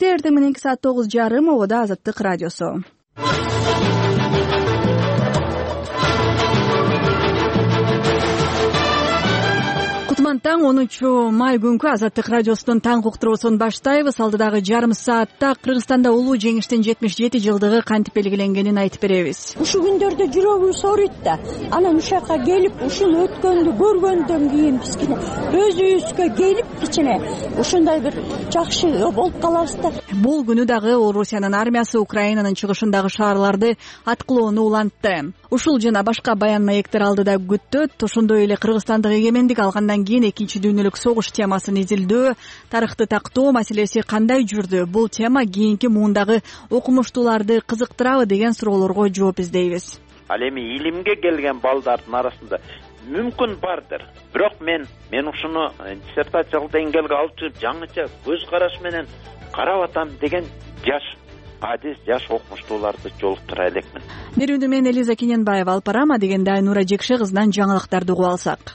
эфирде эртең мененки саат 9:30 ободо Азаттык радиосу. Таң 10 май күнкү Азаттык радиосунун таң уктуруусун баштайбыз. Алдыдагы жарым саатта Кыргызстанда улуу жеңиштин 77 жылдыгы кантип белгиленгенин айтып беребиз. Ушул күндөрдө жүрөгүбүз ооруйт да. Анан ушакка келип, ушул өткөндү көргөндөн кийин кичине өзүбүзгө келип кичине ушундай бир жакшы болуп калабыз да. Бул күнү дагы Орусиянын армиясы Украинанын чыгышындагы шаарларды аткылоону улантты. Ушул жана башка баян маектер алдыда күттөт. Ошондой эле Кыргызстандык эгемендик алгандан кийин экинчи дүйнөлүк согуш темасын изилдөө, тарыхты тактоо маселеси кандай жүрдү? Бул тема кийинки муундагы окумуштууларды кызыктырабы деген суроолорго жооп издейбиз. Ал эми илимге келген балдардын арасында мүмкүн бардыр. Бирок мен ушуну диссертациялык деңгээлге алып чыгып жаңыча көз караш менен карап атам деген жаш адис, жаш окумуштууларды жолуктура элекмин. Берүүнү мен Элиза Кененбаева алып барам, дегенде Айнура Жекше кызынан жаңылыктарды угуп алсак.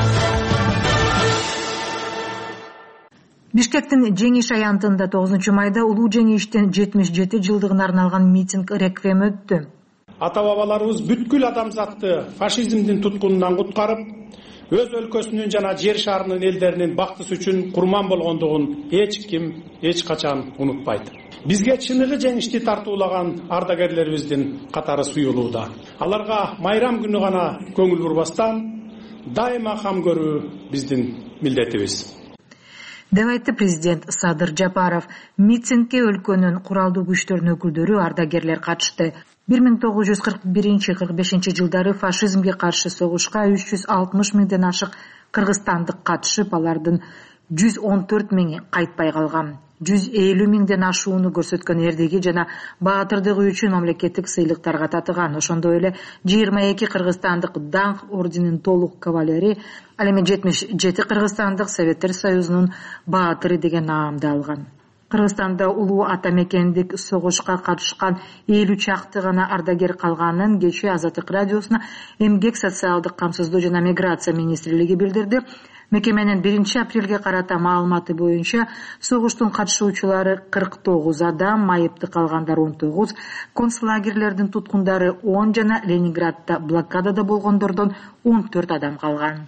Бишкектин Жеңиш аянтында 9 майда улуу жеңиштин 77 жылдыгына арналган митинг реквием өттү. Ата-бабаларыбыз бүткүл адамзатты фашизмдин туткунунан куткарып, өз өлкөсүнүн жана жер шарынын элдеринин бактысы үчүн курман болгондугун эч ким эч качан унутпайт. Бизге чыныгы жеңишти тартуулаган ардагерлерибиздин катары суюлууда. Аларга майрам күнү гана көңүл бурбастан дайыма кам көрүү биздин милдетибиз. Деп айтты президент Садыр Жапаров. Митингге өлкөнүн куралдуу күчтөрүнүн өкүлдөрү, ардагерлер катышты. 1941-45 жылдары фашизмге каршы согушка 360 миңден ашык кыргызстандык катышып, алардын 114 миңи кайтпай калган. 150 миңден ашууну көрсөткөн эрдиги жана баатырдыгы үчүн мамлекеттик сыйлыктарга татыган. Ошондой эле 22 кыргызстандык даңк орденинин толук кавалери, ал эми 77 кыргызстандык Советтер Союзунун баатыры деген наамды алган. Кыргызстанда улуу ата мекендик согушка катышкан 50 чакты гана ардагер калганын кечээ Азаттык радиосуна эмгек, социалдык камсыздоо жана миграция министрлиги билдирди. Мекеменин 1 апрелге карата маалыматы боюнча согуштун катышуучулары 49 адам, майыпты калгандар 19, концлагерлердин туткундары 10 жана Ленинградда блокадада болгондордон 14 адам калган.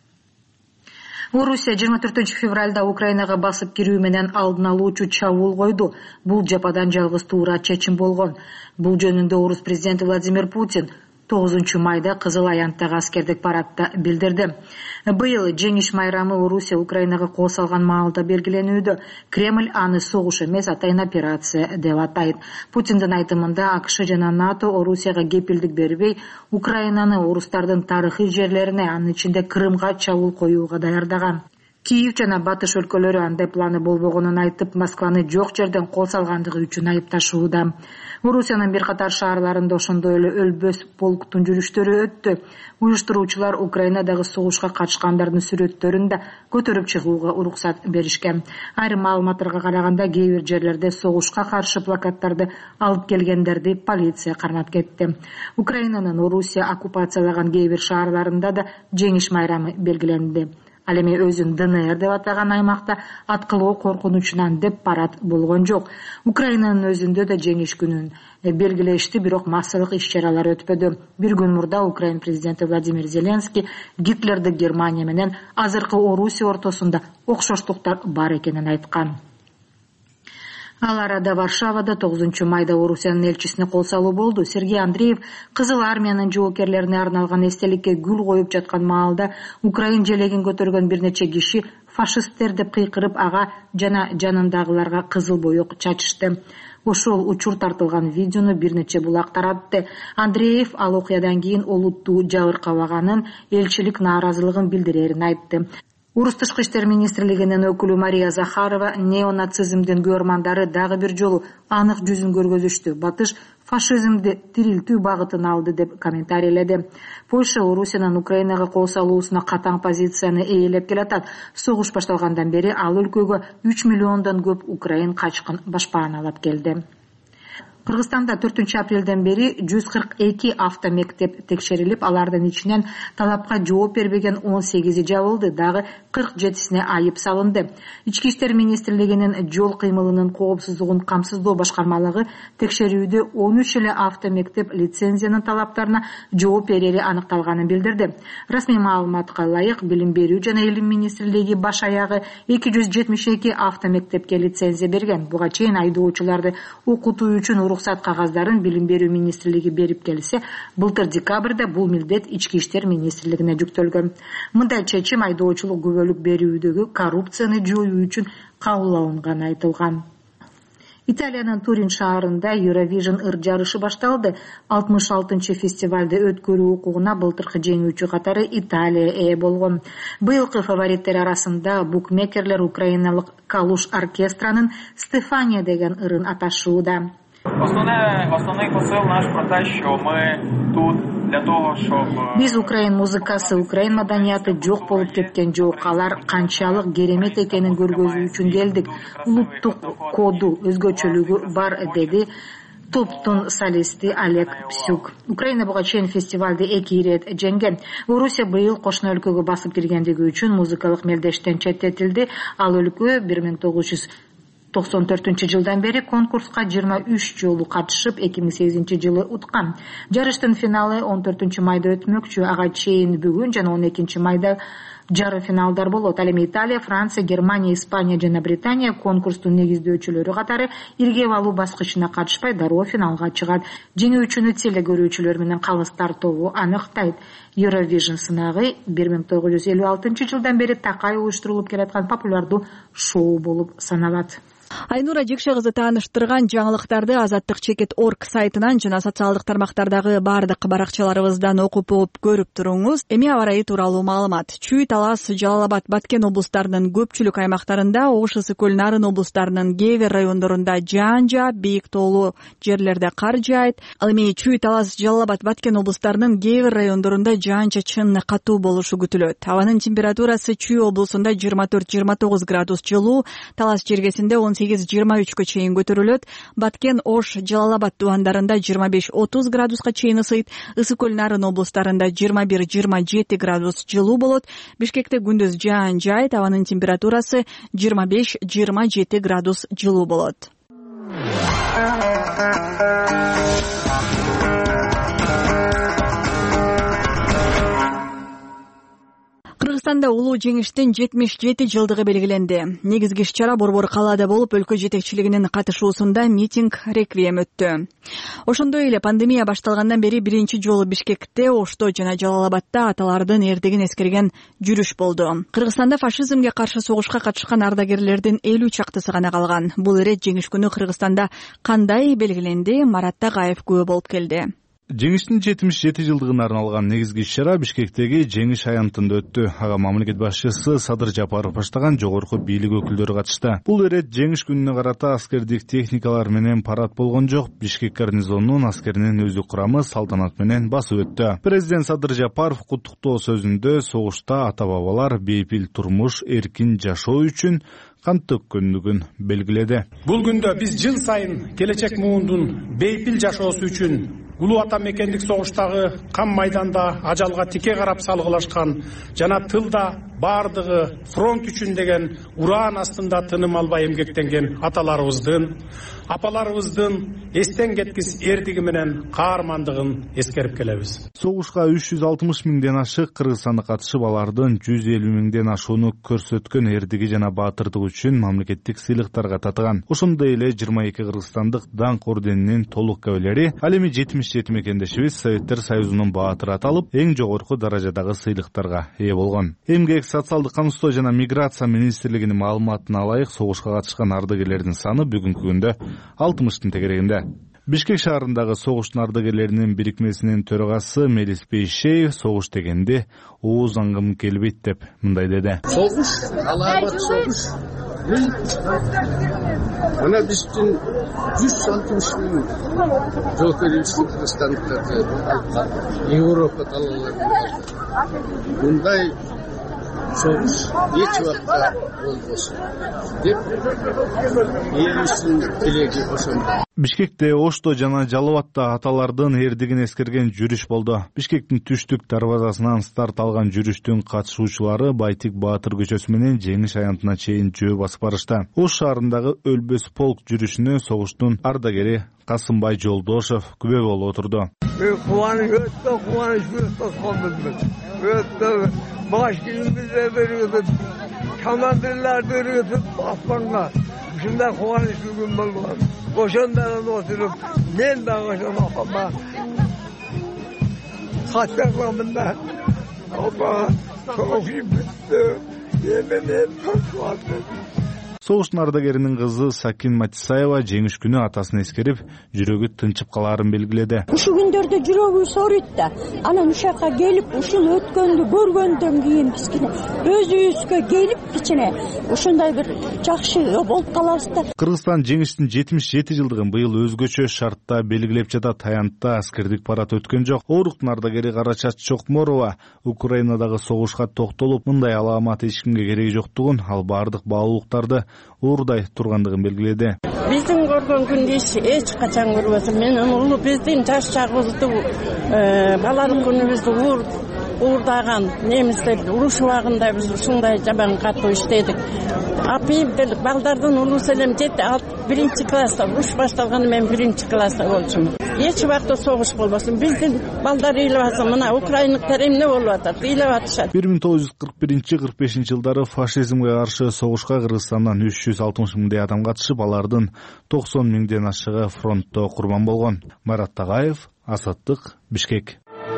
Орусия 24 февралда Украинага басып кирүү менен алдын алуучу чабуул койду. Бул жападан жалгыз туура чечим болгон. Бул жөнүндө Орус президенти Владимир Путин 9 майда Кызыл аянттагы аскердик парадта билдирди. Быйыл жеңиш майрамы Орусия Украинага кол салган маалда белгиленүүдө. Кремль аны согуш эмес, атайын операция деп атайт. Путиндин айтымында АКШ жана НАТО Орусияга кепилдик бербей, Украинаны орустардын тарыхый жерлерине, анын ичинде Крымга чабуул коюуга даярдаган. Киев жана батыш өлкөлөрү андай планы болбогонун айтып, Москваны жок жерден кол салгандыгы үчүн айыпташууда. Орусиянын бир катар шаарларында ошондой эле өлбөс полктун жүрүштөрү өттү. Уюштуруучулар Украинадагы согушка катышкандардын сүрөттөрүн да көтөрүп чыгууга уруксат беришкен. Айрым маалыматтарга караганда, кээ бир жерлерде согушка каршы плакаттарды алып келгендерди полиция кармап кетти. Украинанын Орусия оккупациялаган кээ бир шаарларында да жеңиш майрамы белгиленди. Ал эми өзүн ДНР деп атаган аймакта аткылоо коркунучунан деп парад болгон жок. Украинанын өзүндө да жеңиш күнүн белгилешти, бирок массалык иш-чаралар өтпөдү. Бир күн мурда Украин президенти Владимир Зеленский Гитлерди Германия менен азыркы Орусия ортосунда окшоштуктар бар экенин айткан. Ал арада Варшавада 9 майда Орусиянын элчисине кол салуу болду. Сергей Андреев Кызыл армиянын жоокерлерине арналган эстеликке гүл коюп жаткан маалда Украин желегин көтөргөн бир нече киши фашисттер деп кыйкырып, ага жана жанындагыларга кызыл боек чачышты. Ошол учур тартылган видеону бир нече булак таратты. Андреев ал окуядан кийин олуттуу жабыркабаганын, элчилик нааразылыгын билдирерин айтты. Орус тышкы иштер министрлигинин өкүлү Мария Захарова неонацизмдин көрмандары дагы бир жолу анык жүзүн көргөзүштү. Батыш фашизмди тирилтүү багытын алды деп комментарийледи. Польша Орусиянын Украинага кол салуусуна катаң позицияны ээлеп келатат. Согуш башталгандан бери ал өлкөгө 3 миллиондон көп украин качкын башпаан алып келди. Кыргызстанда 4-апрелден бери 142 автомектеп текшерилип, алардын ичинен талапка жооп бербеген 18 жабылды, дагы 47-сине айып салынды. Ички иштер министрлигинин жол кыймылынын коопсуздугун камсыздоо башкармалыгы текшерүүдө 13 эле автомектеп лицензиянын талаптарына жооп берери аныкталганын билдирди. Расмий маалыматка ылайык, билим берүү жана илим министрлиги баш аягы 272 автомектепке лицензия берген. Буга чейин айдоочуларды окутуу үчүн уруксат кагаздарын билим берүү министрлиги берип келсе, былтыр декабрда бул милдет ички иштер министрлигине жүктөлгөн. Мындай чечим айдоочулук күбөлүк берүүдөгү коррупцияны жоюу үчүн кабыл алынганы айтылган. Италиянын Турин шаарында Eurovision ыр жарышы башталды. 66-чы фестивалды өткөрүү укугуна былтыркы жеңүүчү катары Италия ээ болгон. Быйылкы фавориттер арасында букмекерлер украиналык Калуш оркестранын Стефания деген ырын аташууда. Основной посыл наш про те, що ми тут для того, щоб Биз Украин музыкасы, Украин маданияты жок болуп кеткен жок. Алар канчалык керемет экенин көргөзүү үчүн келдик. Улуттук коду, өзгөчөлүгү бар, деди топтун солисти Олег Псюк. Украина буга чейин фестивалды 2 ирет жеңген. Орусия быйыл кошуна өлкөгө басып киргендиги үчүн музыкалык мелдештен четтетилди. Ал өлкө 1994-жылдан бери конкурска 23 жолу катышып, 2008-жылы уткан. Жарыштын финалы 14 майда өтмөкчү. Ага чейин бүгүн жана 12 майда жары финалдар болот. Ал эми Италия, Франция, Германия, Испания жана Британия конкурстун негиздөөчүлөрү катары иргеп алуу баскычына катышпай дароо финалга чыгат. Жеңүүчүнү телегөрүүчүлөр менен калыстар тобу аныктайт. Eurovision сынагы 1956-жылдан бери такай уюштурулуп келаткан популярдуу шоу болуп саналат. Айнура Жекше кызы тааныштырган жаңылыктарды Азаттык.org сайтынан жана социалдык тармактардагы бардык баракчаларыбыздан окуп көрүп туруңуз. Эми аба ырайы тууралуу маалымат. Чүй, Талас, Жалал-Абад, Баткен облустарынын көпчүлүк аймактарында, Ош, Ысык-Көл, Нарын облустарынын кээ бир райондорунда жаан жаап, бийик тоолуу жерлерде кар жаайт. Ал эми Чүй, Талас, Жалал-Абад, Баткен облустарынын кээ бир райондорунда жаан-чачын катуу болушу күтүлөт. Абанын температурасы Чүй облусунда 24-29 градус жылуу, Талас жергесинде 18-23 чейин көтөрүлөт. Баткен, Ош, Жалал-Абад тубандарында 25-30 градуска чейин ысыйт. Ысык-Көл, Нарын облустарында 21-27 градус жылуу болот. Бишкекте күндүз жаан жаайт, абанын температурасы 25-27 градус жылуу болот. Кыргызстанда улуу жеңиштин 77 жылдыгы белгиленди. Негизги иш-чара Борбор калаада болуп, өлкө жетекчилигинин катышуусунда митинг реквием өттү. Ошондой эле пандемия башталгандан бери биринчи жолу Бишкекте, Ошто жана Жалал-Абадта аталардын эрдигин эскерген жүрүш болду. Кыргызстанда фашизмге каршы согушка катышкан ардагерлердин 50 чактысы гана калган. Бул ирет жеңиш күнү Кыргызстанда кандай белгиленди? Марат Тагаев күбө болуп келди. Жеңиштин 77 жылдыгына арналган негизги иш-чара Бишкектеги Жеңиш аянтында өттү. Ага мамлекет башчысы Садыр Жапаров баштаган жогорку бийлик өкүлдөрү катышты. Бул ирет жеңиш күнүнө карата аскердик техникалар менен парад болгон жок. Бишкек гарнизонунун аскеринин өзү курамы салтанат менен басып өттү. Президент Садыр Жапаров куттуктоо сөзүндө согушта ата-бабалар бейпил турмуш, эркин жашоо үчүн кан төккөндүгүн белгиледи. Бул күндө биз жыл сайын келечек муундун бейпил жашоосу үчүн улуу ата мекендик согуштагы кам майданда ажалга тике карап салгылашкан жана тылда бардыгы фронт үчүн деген ураан астында тыным албай эмгектенген аталарыбыздын, апаларыбыздын эстен кеткис эрдиги менен каармандыгын эскерип келебиз. Согушка 360 миңден ашык кыргызстандык катышып, алардын 150 миңден ашууну көрсөткөн эрдиги жана баатырдык үчүн мамлекеттик сыйлыктарга татыган. Ошондой эле 22 кыргызстандык даңк орденинин толук кавалери, ал эми 77 мекендешибиз Советтер Союзунун баатыры аталып, эң жогорку даражадагы сыйлыктарга ээ болгон. Эмгек, социалдык камсыздоо жана миграция министрлигинин маалыматына ылайык, согушка катышкан ардагерлердин саны бүгүнкү күндө 60-тын тегерегинде. Бишкек шаарындагы согуштун ардагерлеринин бирикмесинин төрагасы Мелис Бейшеев согуш дегенде ооз аңгым келбейт деп мындай деди. Согуш, алаабат согуш. Мына биздин 160 миң жол берүүчү кыргызстандыктарды Европа талааларында мындай soğuş hiç vakta olmasın deyip еліміздің тілегі ошондо. Бишкекте Ошто жана Жалалабадта аталардын эрдигин эскерген жүрүш болду. Бишкектин түштүк дарбазасынан старт алган жүрүштүн катышуучулары Байтик Баатыр көчөсү менен Жеңиш аянтына чейин жөө басып барышты. Ош шаарындагы Өлбөс полк жүрүшүнө согуштун ардагери Касымбай Жолдошев күбө болуп отурду. Кубаныч, өтө кубаныч болдум. Өтө башкирибизде берип, командирлерди өргөтүп аспанга. Ушундай кубанычтуу күн болгон. Ошондон отуруп, мен дагы ошондо каттагамын да. Опа, соғып бүтті. Еменен тоқуаты. Согуштун ардагеринин кызы Сакин Матисаева жеңиш күнү атасын эскерип, жүрөгү тынчып калаарын белгиледи. Ушу күндөрдө жүрөгүбүз ооруйт да. Анан ушакка келип, ушул өткөндү көргөндөн кийин бизкине өзүбүзгө келип кичине ушундай бир жакшы болуп калабыз да. Кыргызстан жеңиштин 77 жылдыгын быйыл өзгөчө шартта белгилеп жатат. Аянтта аскердик парад өткөн жок. Оруктун ардагери Карачат Чокморова Украинадагы согушка токтолуп, мындай аламат эч кимге кереги жоктугун, ал бардык баалуулуктарды уурдай тургандыгын белгиледи. Биздин көргөн күндү эч качан көрбөсүм. Мен улуу биздин жаш чагыбызды балалык күнүбүздү уурдаган немистер уруш убагында биз ушундай жаман катуу иштедик. Апийим балдардын улуусу элем 1 класста уруш башталганда мен 1 класста болчумун. Эч убакта согуш болбосун. Биздин балдар ыйлап мына украиндыктар эмне болуп атат, ыйлап атышат. 1941-45 жылдары фашизмге каршы согушка Кыргызстандан 360 миңдей адам катышып, алардын 90 миңден ашыгы фронтто курбан болгон. Марат Тагаев, Азаттык, Бишкек.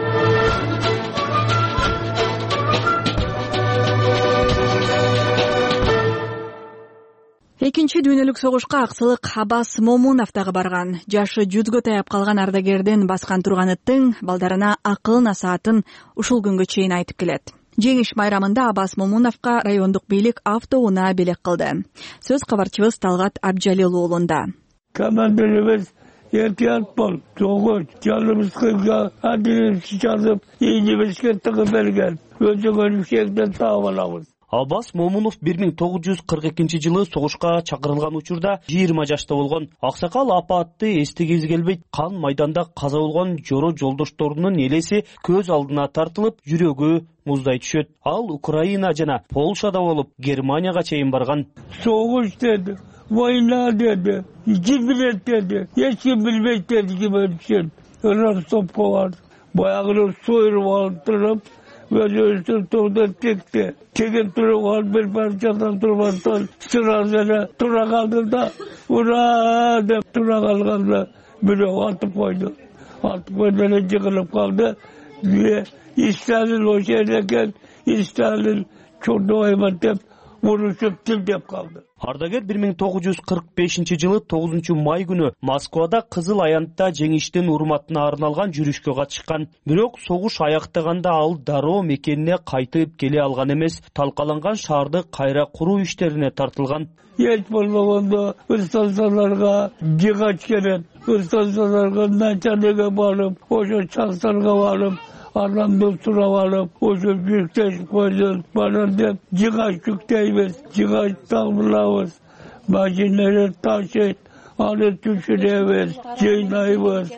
Экинчи дүйнөлүк согушка аксылык Абас Момунов дагы барган. Жашы 100гө таяп калган ардагердин баскан турганы тың балдарына акыл насаатын ушул күнгө чейин айтып келет. Жеңиш майрамында Абас Момуновго райондук бийлик автоунаа белек кылды. Сөз кабарчыбыз Талгат Абджалил уулунда. Командирибиз эhtiyat бол, согуш жалыбызга адилет жазып, ийибизге тыгып берген. Өзүңөр шектен таап алабыз. Абас Момунов 1942 жылы согушка чакырылган учурда 20 жашта болгон. Аксакал апатты эстегиз келбейт. Кан майданда каза болгон жоро жолдошторунун элеси көз алдына тартылып, жүрөгү муздай түшөт. Ал Украина жана Полшада болуп, Германияга чейин барган. Согуш деди, война деди, жибилет деди, эч ким билбейт деди ким Ростовко бар. Баягы сойруп алып туруп, өзү тоодон текти. Tegen turgan bir parçadan turmaktan sırasıyla tura kaldım da ura deyip tura kaldım biri atıp koydu. Atıp koyduğunda yıkılıp kaldı. İsrail'in o şeydeyken İsrail'in çok doymak deyip vuruşup tiltep kaldı. Ардагер 1945 жылы 9 май күнү Москвада Кызыл Аянтта жеңиштин урматына арналган жүрүшкө катышкан. Бирок согуш аяктаганда ал дароо мекенине кайтып келе алган эмес, талкаланган шаарды кайра куруу иштерине тартылган. Эч болбогондо станцияларга жыгач керек. Станцияларга начальниге барып, ошо чаксарга барып, адамды сурап алып, ошо жүктөшүп койдун. Бана деп жыгач жүктөйбүз, жыгач табылабыз, машиналар ташыйт, аны түшүрөбүз, жыйнайбыз,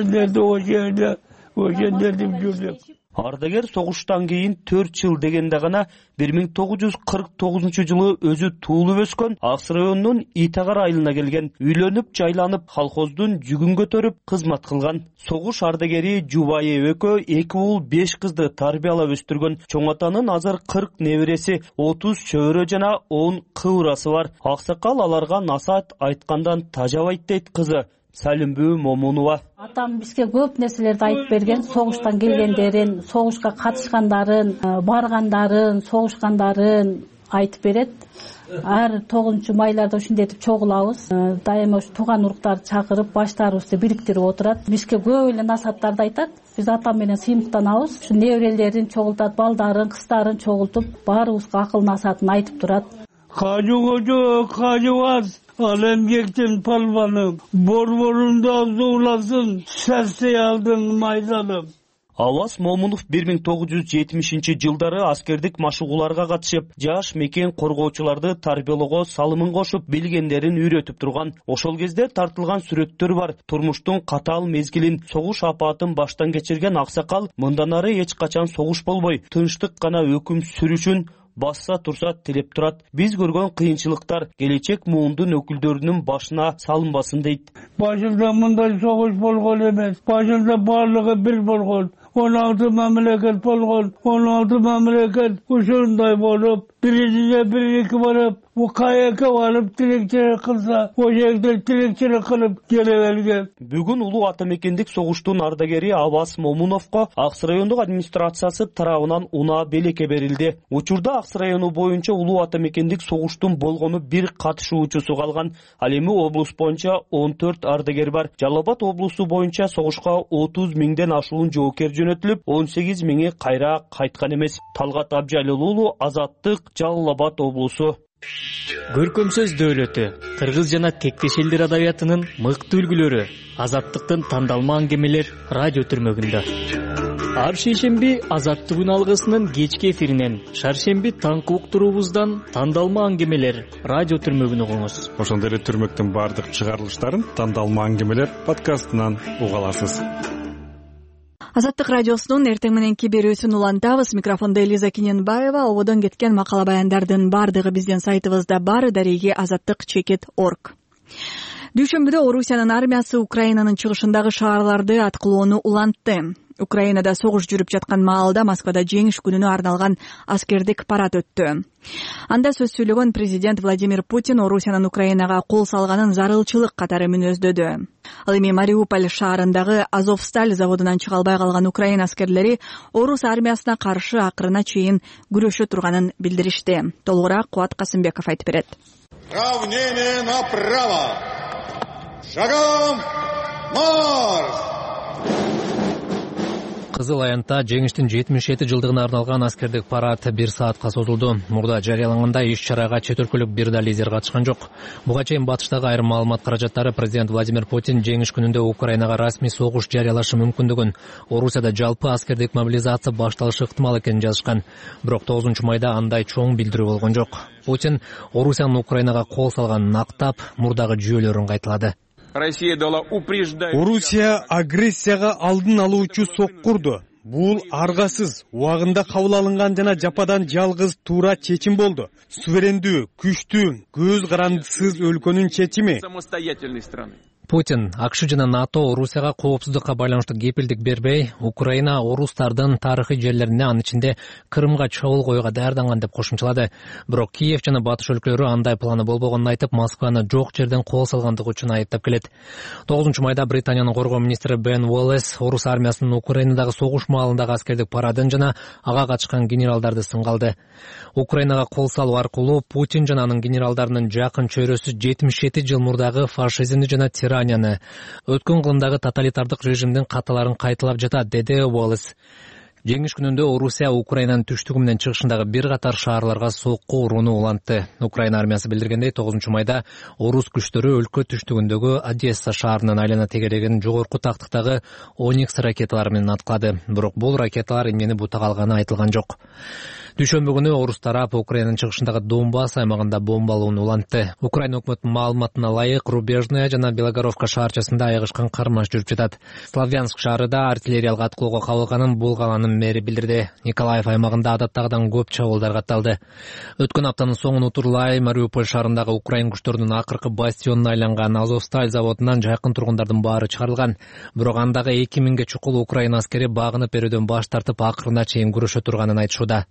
ошондерди жүрдүк. Ардагер согуштан кийин 4 жыл дегенде гана 1949 жылы өзү туулуп өскөн Акс районунун Итагар айылына келген. Үйлөнүп, жайланып, колхоздун жүгүн көтөрүп кызмат кылган. Согуш ардагери жубайы экөө 2 уул 5 кызды тарбиялап өстүргөн. Чоң атанын азыр 40 небереси, 30 чөбөрө жана 10 кыбырасы бар. Аксакал аларга насаат айткандан тажабайт дейт кызы Салимбүү Момунова. Атам бизге көп нерселерди айтып берген, согуштан келгендерин, согушка катышкандарын, баргандарын, согушкандарын айтып берет. Ар 9 майларда ушинтип чогулабыз. Дайыма ушу тууган уруктарды чакырып, баштарыбызды бириктирип отурат. Бизге көп эле насааттарды айтат. Биз атам менен сыймыктанабыз. Ушу неберелерин чогултат, балдарын, кыздарын чогултуп, баарыбызга акыл насаатын айтып турат. Кажуаз, алем гектен палваным, борборунда зууласын, сәрсе алдың майданым. Абас Момунов 1970-жылдары аскердик машыгууларга катышып, жаш мекен коргоочуларды тарбиялоого салымын кошуп, билгендерин үйрөтүп турган. Ошол кезде тартылган сүрөттөр бар. Турмуштун катаал мезгилин, согуш апатын баштан кечирген аксакал мындан ары эч качан согуш болбой, тынчтык гана өкүм сүрүшүн басса турса тилеп турат. Биз көргөн кыйынчылыктар келечек муундун өкүлдөрүнүн башына салынбасын дейт. Башында мындай согуш болгон эмес. Башында барлыгы бир болгон. 16 мамлекет болгон. 16 мамлекет ушундай болуп, биринде бир-эки барып, каяка барып тилекчилик кылса, о жерде тилекчилик кылып келе берген. Бүгүн улуу ата мекендик согуштун ардагери Абас Момуновго Аксы райондук администрациясы тарабынан унаа белекке берилди. Учурда Аксы району боюнча улуу ата мекендик согуштун болгону бир катышуучусу калган. Ал эми облус боюнча 14 ардагер бар. Жалал Абад облусу боюнча согушка 30 миңден ашуун жоокер жөнөтүлүп, 18 миңи кайра кайткан эмес. Талгат Абжалил, Азаттык, Жалал Абад облусу. Көркөм сөз дөөлөтү, кыргыз жана тектеш элдер адабиятынын мыкты үлгүлөрү, Азаттыктын тандалма аңгемелер радио түрмөгүндө. Ар шейшемби Азаттык күн алгысынын кечки эфиринен, шаршемби таңкы уктуруубуздан тандалма аңгемелер радио түрмөгүн угуңуз. Ошондой эле түрмөктүн бардык чыгарылыштарын тандалма аңгемелер подкастынан уга аласыз. Азаттык радиосунун эртең мененки берүүсүн улантабыз. Микрофондо Элиза Кененбаева. Ободон кеткен макала баяндардын бардыгы биздин сайтыбызда бар. Дареги azattik.org. Дүйшөмбүдө Орусиянын армиясы Украинанын чыгышындагы шаарларды аткылоону улантты. Украинада согуш жүрүп жаткан маалда Москвада жеңиш күнүнө арналган аскердик парад өттү. Анда сөз сүйлөгөн президент Владимир Путин Орусиянын Украинага кол салганын зарылчылык катары мүнөздөдү. Ал эми Мариуполь шаарындагы Азовсталь заводунан чыга албай калган Украина аскерлери орус армиясына каршы акырына чейин күрөшө турганын билдиришти. Толугураак Кубат Касымбеков айтып берет. Равнение направо! Шагом марш! Кызыл аянтта жеңиштин 77 жылдыгына арналган аскердик парад 1 саатка созулду. Мурда жарыялангандай иш-чарага чет өлкөлүк бир да лидер катышкан жок. Буга чейин батыштагы айрым маалымат каражаттары президент Владимир Путин жеңиш күнүндө Украинага расмий согуш жарыялашы мүмкүндүгүн, Орусияда жалпы аскердик мобилизация башталышы ыктымал экенин жазышкан. Бирок 9 майда андай чоң билдирүү болгон жок. Путин Орусиянын Украинага кол салганын актап, мурдагы жүйөлөрүн кайталады. Орусия агрессияга алдын алуучу соккурду. Бул аргасыз, убагында кабыл алынган жана жападан жалгыз туура чечим болду. Суверендүү, күчтүү, көз карандысыз өлкөнүн чечими. Путин АКШ жана НАТО Орусияга коопсуздукка байланыштуу кепилдик бербей, Украина орустардын тарыхый жерлерине, анын ичинде Крымга чабуул коюуга даярданган деп кошумчалады. Бирок Киев жана батыш өлкөлөрү андай планы болбогонун айтып, Москваны жок жерден кол салгандыгы үчүн айыптап келет. 9 майда Британиянын коргоо министри Бен Уоллес орус армиясынын Украинадагы согуш маалындагы аскердик парадын жана ага катышкан генералдарды сынга алды. Украинага кол салуу аркылуу Путин жана анын генералдарынын жакын чөйрөсү 77 жыл мурдагы фашизмди жана өткөн кылымдагы тоталитардык режимдин каталарын кайталап жатат, деди Уоллес. Жеңиш күнүндө Орусия Украинанын түштүгү менен чыгышындагы бир катар шаарларга сокку урууну улантты. Украина армиясы билдиргендей, 9 майда орус күчтөрү өлкө түштүгүндөгү Одесса шаарынын айлана тегереген жогорку тактыктагы Оникс ракеталары менен аткылады. Бирок бул ракеталар эмнени бутага алганы айтылган жок. Дүйшөмбү күнү орус тарап Украинанын чыгышындагы Донбасс аймагында бомбалоону улантты. Украина өкмөтүнүн маалыматына ылайык, Рубежная жана Белогоровка шаарчасында айыгышкан кармаш жүрүп жатат. Славянск шаарында артиллериялык аткылоого кабылганын бул калаанын мэри билдирди. Николаев аймагында адаттагыдан көп чабуулдар катталды. Өткөн аптанын соңун утурлай Мариуполь шаарындагы Украин күчтөрүнүн акыркы бастионуна айланган Азовсталь заводунан жакын тургундардын баары чыгарылган. Бирок андагы 2000ге чукул Украина аскери багынып берүүдөн баш тартып акырына чейин күрөшө турганын айтышууда.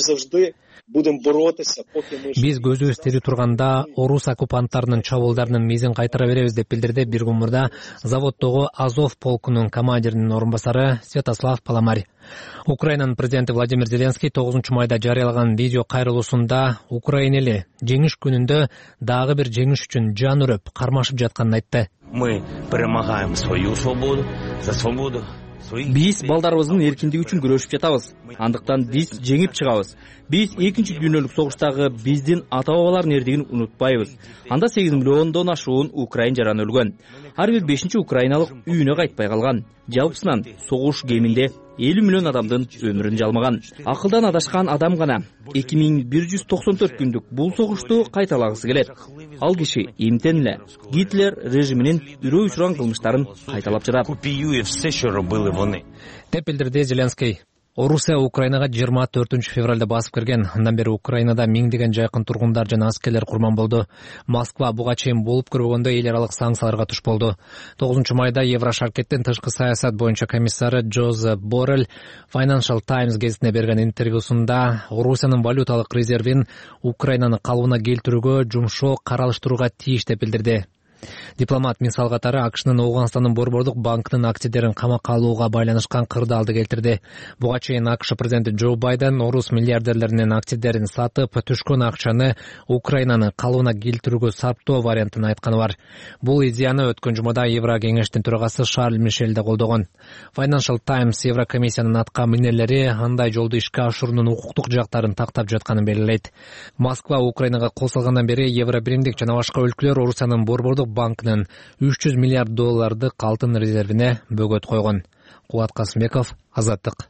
Биз көзүбүз тири турганда орус оккупанттарынын чабуулдарынын мизин кайтара беребиз деп билдирди бир күн мурда заводдогу Азов полкунун командиринин орун басары Святослав Паламарь. Украинанын президенти Владимир Зеленский 9 майда жарыялаган видео кайрылуусунда Украина эли жеңиш күнүндө дагы бир жеңиш үчүн жан үрөп кармашып жатканын айтты. Мы перемагаем свою свободу за свободу. Биз балдарыбыздын эркиндиги үчүн күрөшүп жатабыз. Андыктан биз жеңип чыгабыз. Биз 2-нчи дүйнөлүк согуштагы биздин ата-бабалардын эрдигин унутпайбыз. Анда 8 миллиондон ашуун украин жаран өлгөн. Ар бир 5-нчи украиналык үйүнө кайтпай калган. Жалпысынан согуш кеминде 50 миллион адамдын өмүрүн жалмаган. Акылдан адашкан адам гана 2194 күндүк бул согушту кайталагысы келет. Ал киши эмтен эле Гитлер режиминин үрөө учуран кылмыштарын кайталап жатат деп билдирди Зеленский. Орусия Украинага 24 февралда басып кирген. Андан бери Украинада миңдеген жайкын тургундар жана аскерлер курман болду. Москва буга чейин болуп көрбөгөндө эл аралык санкцияларга туш болду. 9 майда Еврошаркеттин тышкы саясат боюнча комиссары Джозеф Боррелл Financial Times гезитине берген интервьюсунда Орусиянын валюталык резервин Украинаны калыбына келтирүүгө жумшоо каралыштырууга тийиш деп билдирди. Дипломат мисал катары АКШнын Ооганстандын Борбордук банкынын активдерин камакка алууга байланышкан кырдаалды келтирди. Буга чейин АКШ президенти Джо Байден орус миллиардерлеринин активдерин сатып, түшкөн акчаны Украинаны калыбына келтирүүгө сарптоо вариантын айтканы бар. Бул идеяны өткөн жумада Евро кеңештин төрагасы Шарль Мишель да колдогон. Financial Times Еврокомиссиянын атка минерлери андай жолду ишке ашыруунун укуктук жактарын тактап жатканын белгилейт. Москва Украинага кол салгандан бери Евробиримдик жана башка өлкөлөр Орусиянын Борбордук банкынын 300 миллиард долларды алтын резервине бөгөт койгон. Кубат Касымбеков, Азаттык.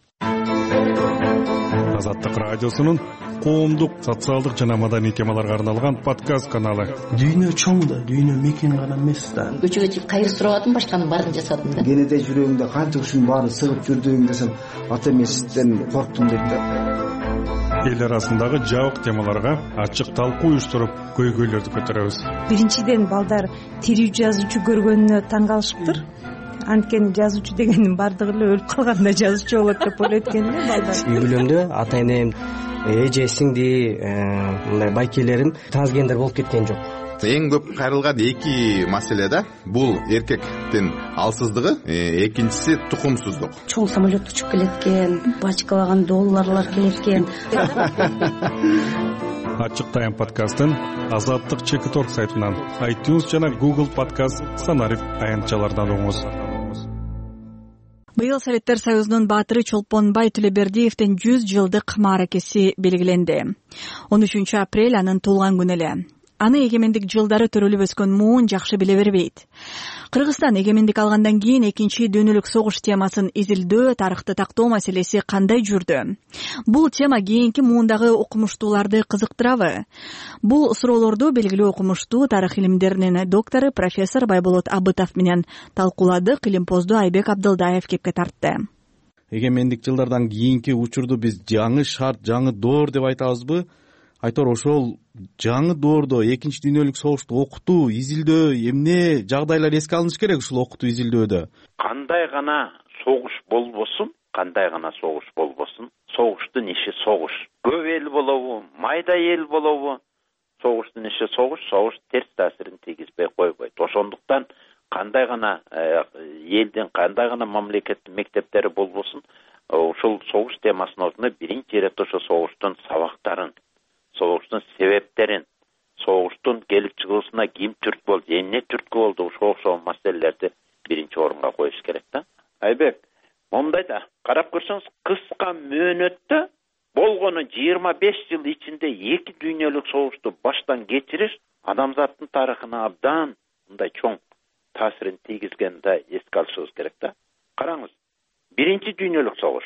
Азаттык радиосунун коомдук, социалдык жана маданий темаларга арналган подкаст каналы. Дүйнө чоң да, дүйнө мекен гана эмес да. Көчөгө чыгып кайыр сурабадым, башканын баарын жасадым да. Кенеде жүрөгүңдө канча ушунун баары сыгып жүрдүгүң десем, ата эмесизден корктум дейт да. Эл арасындагы жабык темаларга ачык талкуу уюштуруп, көйгөйлөрдү көтөрөбүз. Биринчиден балдар тирүү жазуучу көргөнүнө таң калышыптыр. Анткени жазуучу дегендин бардыгы эле өлүп калганда жазуучу болот деп ойлойт экен да балдар. Үй бүлөмдө ата энем, эже, сиңди, мындай байкелерим трансгендер болуп кеткен жок. Эң көп кайрылган эки маселе да. Бул эркектин алсыздыгы, экинчиси тукумсуздук. Чоң самолет учуп келет экен, бачкалаган долларлар келет экен. Ачык тайм подкастын Азаттык Чекиторг сайтынан, iTunes жана Google подкаст санарип аянтчалардан угуңуз. Быйыл Советтер Союзунун баатыры Чолпонбай Төлөбердиевдин 100 жылдык мааракеси белгиленди. 13 апрель анын туулган күнү эле. Аны эгемендик жылдары төрөлүп өскөн муун жакшы биле бербейт. Кыргызстан эгемендик алгандан кийин экинчи дүйнөлүк согуш темасын изилдөө, тарыхты тактоо маселеси кандай жүрдү? Бул тема кийинки муундагы окумуштууларды кызыктырабы? Бул суроолорду белгилүү окумуштуу тарых илимдеринин доктору профессор Байболот Абытов менен талкууладык. Илимпоздо Айбек Абдылдаев кепке тартты. Эгемендик жылдардан кийинки учурду биз жаңы шарт, жаңы доор деп айтабызбы? Айтор ошол жаңы доордо экинчи дүйнөлүк согушту окутуу, изилдөө эмне жагдайлар эске алыныш керек ушул окутуу изилдөөдө? Кандай гана согуш болбосун, согуштун иши согуш. Көп эл болобу, майда эл болобу, согуштун иши согуш терс таасирин тийгизбей койбойт. Ошондуктан кандай гана элдин, кандай гана мамлекеттин мектептери болбосун, ушул согуш темасынын ордуна биринчи ирет ошо согуштун сабактарын, согуштун себептерин, согуштун келип чыгуусуна ким түрткү болду, эмне түрткү болду, ошол маселелерди биринчи орунга коюш керек да. Айбек, мондай да карап көрсөңүз, кыска мөөнөттө болгону 25 жыл ичинде эки дүйнөлүк согушту баштан кечириш адамзаттын тарыхына абдан мындай чоң таасирин тийгизгенин да эске алышыбыз керек да. Караңыз, биринчи дүйнөлүк согуш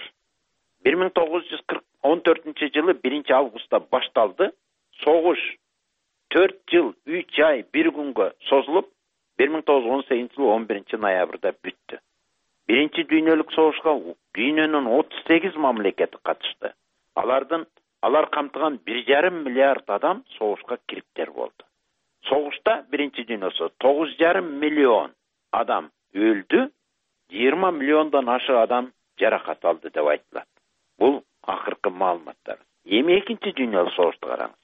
1914 жылы 1 августта башталды. Согуш 4 жыл 3 ай 1 күнгө созулуп 1918 жылы 11 ноябрда бүттү. Биринчи дүйнөлүк согушка дүйнөнүн 38 мамлекети катышты. Алар камтыган 1,5 миллиард адам согушка кириптер болду. Согушта биринчи дүйнөлүк 9,5 миллион адам өлдү, 20 миллиондон ашык адам жаракат алды деп айтылат. Бул акыркы маалыматтар. Эми экинчи дүйнөлүк согушту караңыз.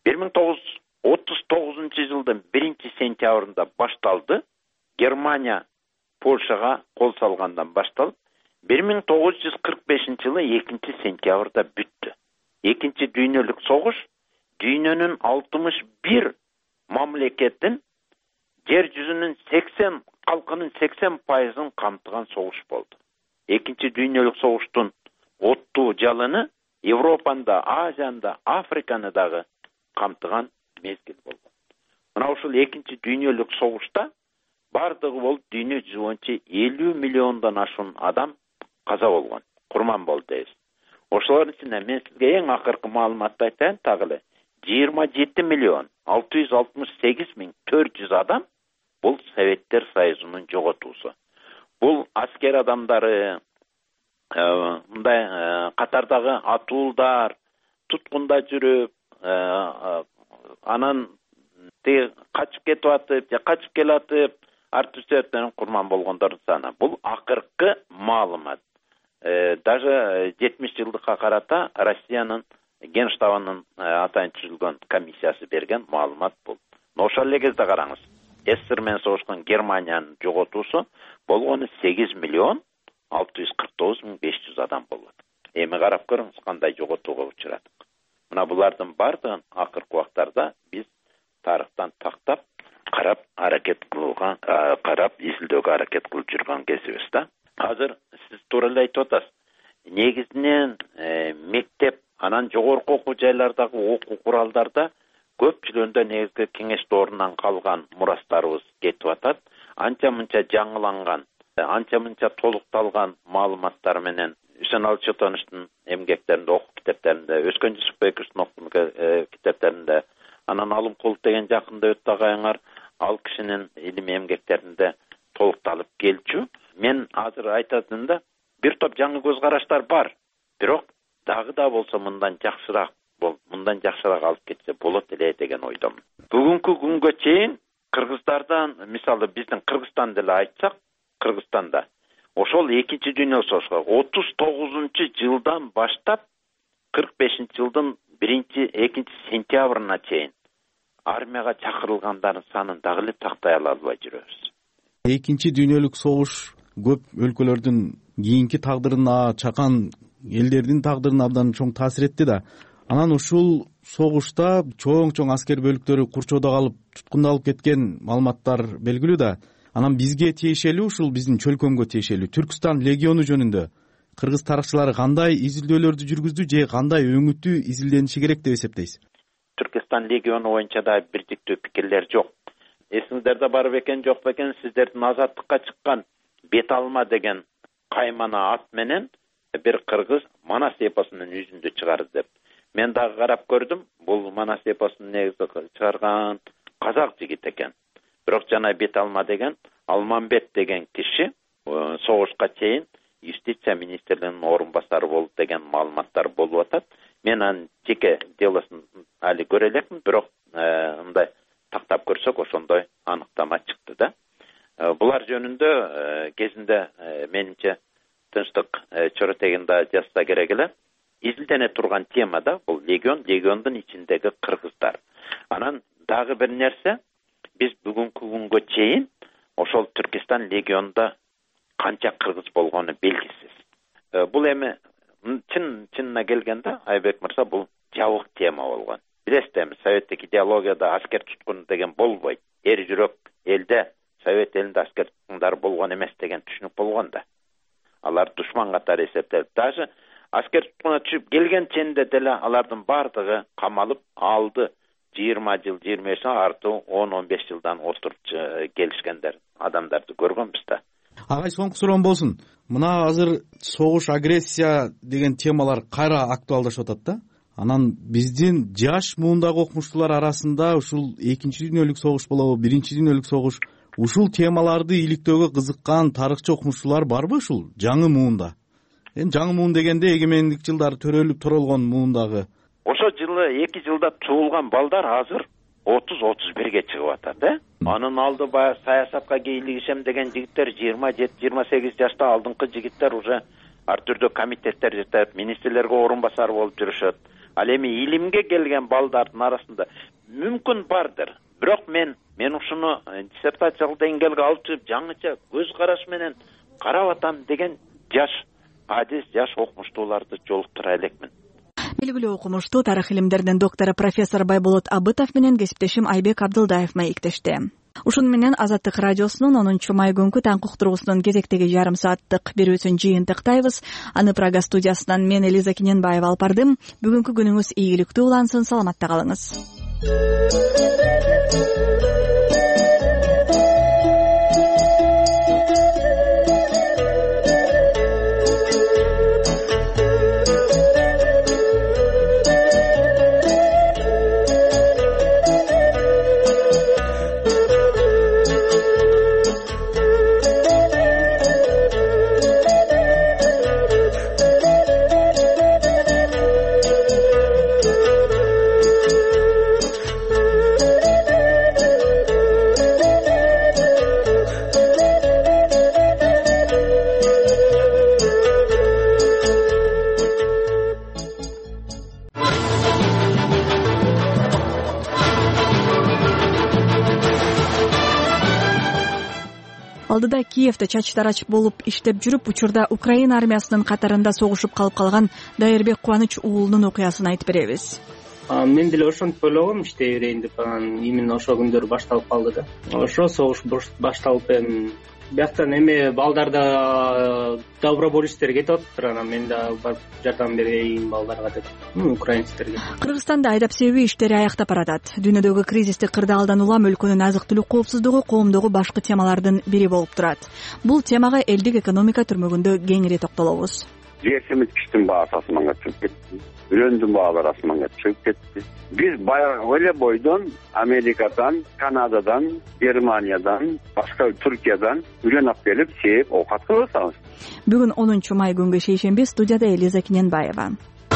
1939 жылдын 1 сентябрында башталды. Германия Польшага кол салгандан башталып, 1945 жылы 2 сентябрда бүттү. Экинчи дүйнөлүк согуш дүйнөнүн 61 мамлекетин, жер жүзүнүн 80 калкынын 80% камтыган согуш болду. Экинчи дүйнөлүк согуштун оттуу жалыны Европанда, Азияда, Африканы дагы камтыган мезгил болду. Мына ушул экинчи дүйнөлүк согушта бардыгы болуп дүйнө жүзү боюнча 50 миллиондон ашуун адам каза болгон. курман болду дейбиз. Ошолордун ичинде мен сизге эң акыркы маалыматты айтайын так эле. 27.668.400 адам бул Советтер Союзунун жоготуусу. Бул аскер адамдары, мындай катардагы атуулдар, туткунда жүрүп, анан качып кетип атып, же качып келатып, ар түрдүү себептерден курман болгондордун саны. Бул акыркы маалымат. Даже 70 жылдыкка карата Россиянын Генштабынын атайын түзүлгөн комиссиясы берген маалымат бул. Ошол эле кезде караңыз. СССР менен согушкан Германиянын жоготуусу болгону 8.649.500 адам болот. Эми карап көрүңүз кандай жоготууга учурадык. Мына булардын бардыгын акыркы убактарда биз тарыхтан тактап карап изилдөөгө аракет кылып жүргөн кезибиз да. Азыр сиз туура эле айтып атасыз. Негизинен мектеп, анан жогорку окуу жайлардагы окуу куралдарда көпчүлүгүндө негизги кеңеш доорунан калган мурастарыбыз кетип атат. Анча-мынча жаңыланган, анча-мынча толукталган маалыматтар менен Үсен Чотоновдун эмгектеринде, окуу китептеринде, Өскөн Жүсүпбековдун окуу китептеринде, анан Алымкулов деген жакында өтө агайыңар, ал кишинин илимий эмгектеринде толукталып келчү. Мен азыр айтатым да, бир топ жаңы көз караштар бар. Бирок дагы да болсо мындан жакшыраак алып кетсе болот эле деген ойдомун. Бүгүнкү күнгө чейин кыргыздардан, мисалы биздин Кыргызстанды эле айтсак, Кыргызстанда ошол 2-чи дүйнөлүк согушка 39-жылдан баштап 45-жылдын 1-2 сентябрына чейин армияга чакырылгандардын санын дагы эле тактай албай жүрөбүз. 2-чи дүйнөлүк согуш көп өлкөлөрдүн кийинки тагдырына, чакан элдердин тагдырына абдан чоң таасир этти да. Анан ушул согушта чоң аскер бөлүктөрү курчоодо калып, туткундалып кеткен маалыматтар белгилүү да. Анан бизге тиешелүү, ушул биздин чөлкөмгө тиешелүү Түркстан легиону жөнүндө кыргыз тарыхчылары кандай изилдөөлөрдү жүргүздү же кандай өңүтүү изилдениши керек деп эсептейсиз? Түркстан легиону боюнча да бирдиктүү пикирлер жок. Эсиңиздерде бар бекен, жок бекен, сиздердин азаттыкка чыккан Бет алма деген каймана ат менен бир кыргыз Манас эпосунун үзүндү чыгарды деп. Мен дагы карап көрдүм. Бул Манас эпосунун негизи чыгарган казак жигит экен. Бирок жана Бет алма деген Алмамбет деген киши согушка чейин юстиция министрлигинин орун басары болду деген маалыматтар болуп атат. Мен анын жеке делосун али көрө элекмин, бирок мындай тактап көрсөк ошондой аныктама чыкты да. Булар жөнүндө кезинде менимче Тынчтык чоротегинде жазса керек эле. Изилдене турган тема да бул легиондун ичиндеги кыргыздар. Анан дагы бир нерсе, биз бүгүнкү күнгө чейин ошол Түркистан легионунда канча кыргыз болгону белгисиз. Бул эми чынына келгенде Айбек мырза бул жабык тема болгон. Билесиз, советтик идеологияда аскер туткуну деген болбойт. Эр жүрөк элде, совет элинде аскер туткундар болгон эмес деген түшүнүк болгон да. Алар душман катары эсептелип, даже аскер туткуна түшүп келген ченде деле алардын бардыгы камалып алды. 20 жыл, 25 жыл, арту 10-15 жылдан отуруп келишкендер адамдарды көргөнбүз да. Агай, соңку суроом болсун. Мына азыр согуш, агрессия деген темалар кайра актуалдашып атат да. Анан биздин жаш муундагы окумуштуулар арасында ушул 2-чи дүйнөлүк согуш болобу, 1-чи дүйнөлүк согуш, ушул темаларды иликтөөгө кызыккан тарыхчы окумуштуулар барбы ушул жаңы муунда? Жаңы муун дегенде эгемендик жылдары төрөлүп торолгон муундагы. Ошо жылы 2 жылда туулган балдар азыр 30-31ге чыгып атат, Анын алды баягы саясатка кейилигишем деген жигиттер 27-28 жашта, алдыңкы жигиттер уже ар түрдүү комитеттер жетет, министрлерге орун басар болуп жүрүшөт. Ал эми илимге келген балдардын арасында мүмкүн бардыр. Бирок мен ушуну диссертациялык деңгээлге алып чыгып жаңыча көз караш менен карап атам деген жаш окумуштууларды жолуктура элекмин. Белгилүү окумуштуу, тарых илимдеринин доктору профессор Байболот Абытов менен кесиптешим Айбек Абдылдаев маектешти. Ушун менен Азаттык радиосунун 10-май күнкү таңкы уктуруусунун кезектеги жарым сааттык берүүсүн жыйынтыктайбыз. Аны Прага студиясынан мен Элиза Кененбаева алып бардым. Бүгүнкү күнүңүз ийгиликтүү улансын, саламатта калыңыз. Алдыда Киевде чачтарач болуп иштеп жүрүп, учурда Украина армиясынын катарында согушуп калып калган Дайырбек Кубаныч уулунун окуясын айтып беребиз. Мен деле ошентип ойлогом, иштей берейин деп, именно ошол күндөр башталып калды да. Ошо согуш башталып бияктан эми балдарда доброволецтер кетип атыптыр, анан мен да барып жардам берейин балдарга деп, украинецтерге. Кыргызстанда айдап себүү иштери аяктап баратат. Дүйнөдөгү кризисти кырдаалдан улам өлкөнүн азык-түлүк коопсуздугу коомдогу башкы темалардын бири болуп турат. Бул темага элдик экономика түрмөгүндө кеңири токтолобуз. Жемиш-жемишкичтин баасы асманга чыгып кетти. Үрөндүн баалары асманга чыгып кетти. Биз баягы эле бойдон Америкадан, Канададан, Германиядан, башка Түркиядан үрөн алып келип, сээп, оокат кылып атабыз. Бүгүн 10 май күнгү шейшемби, студияда Элиза Киненбаева.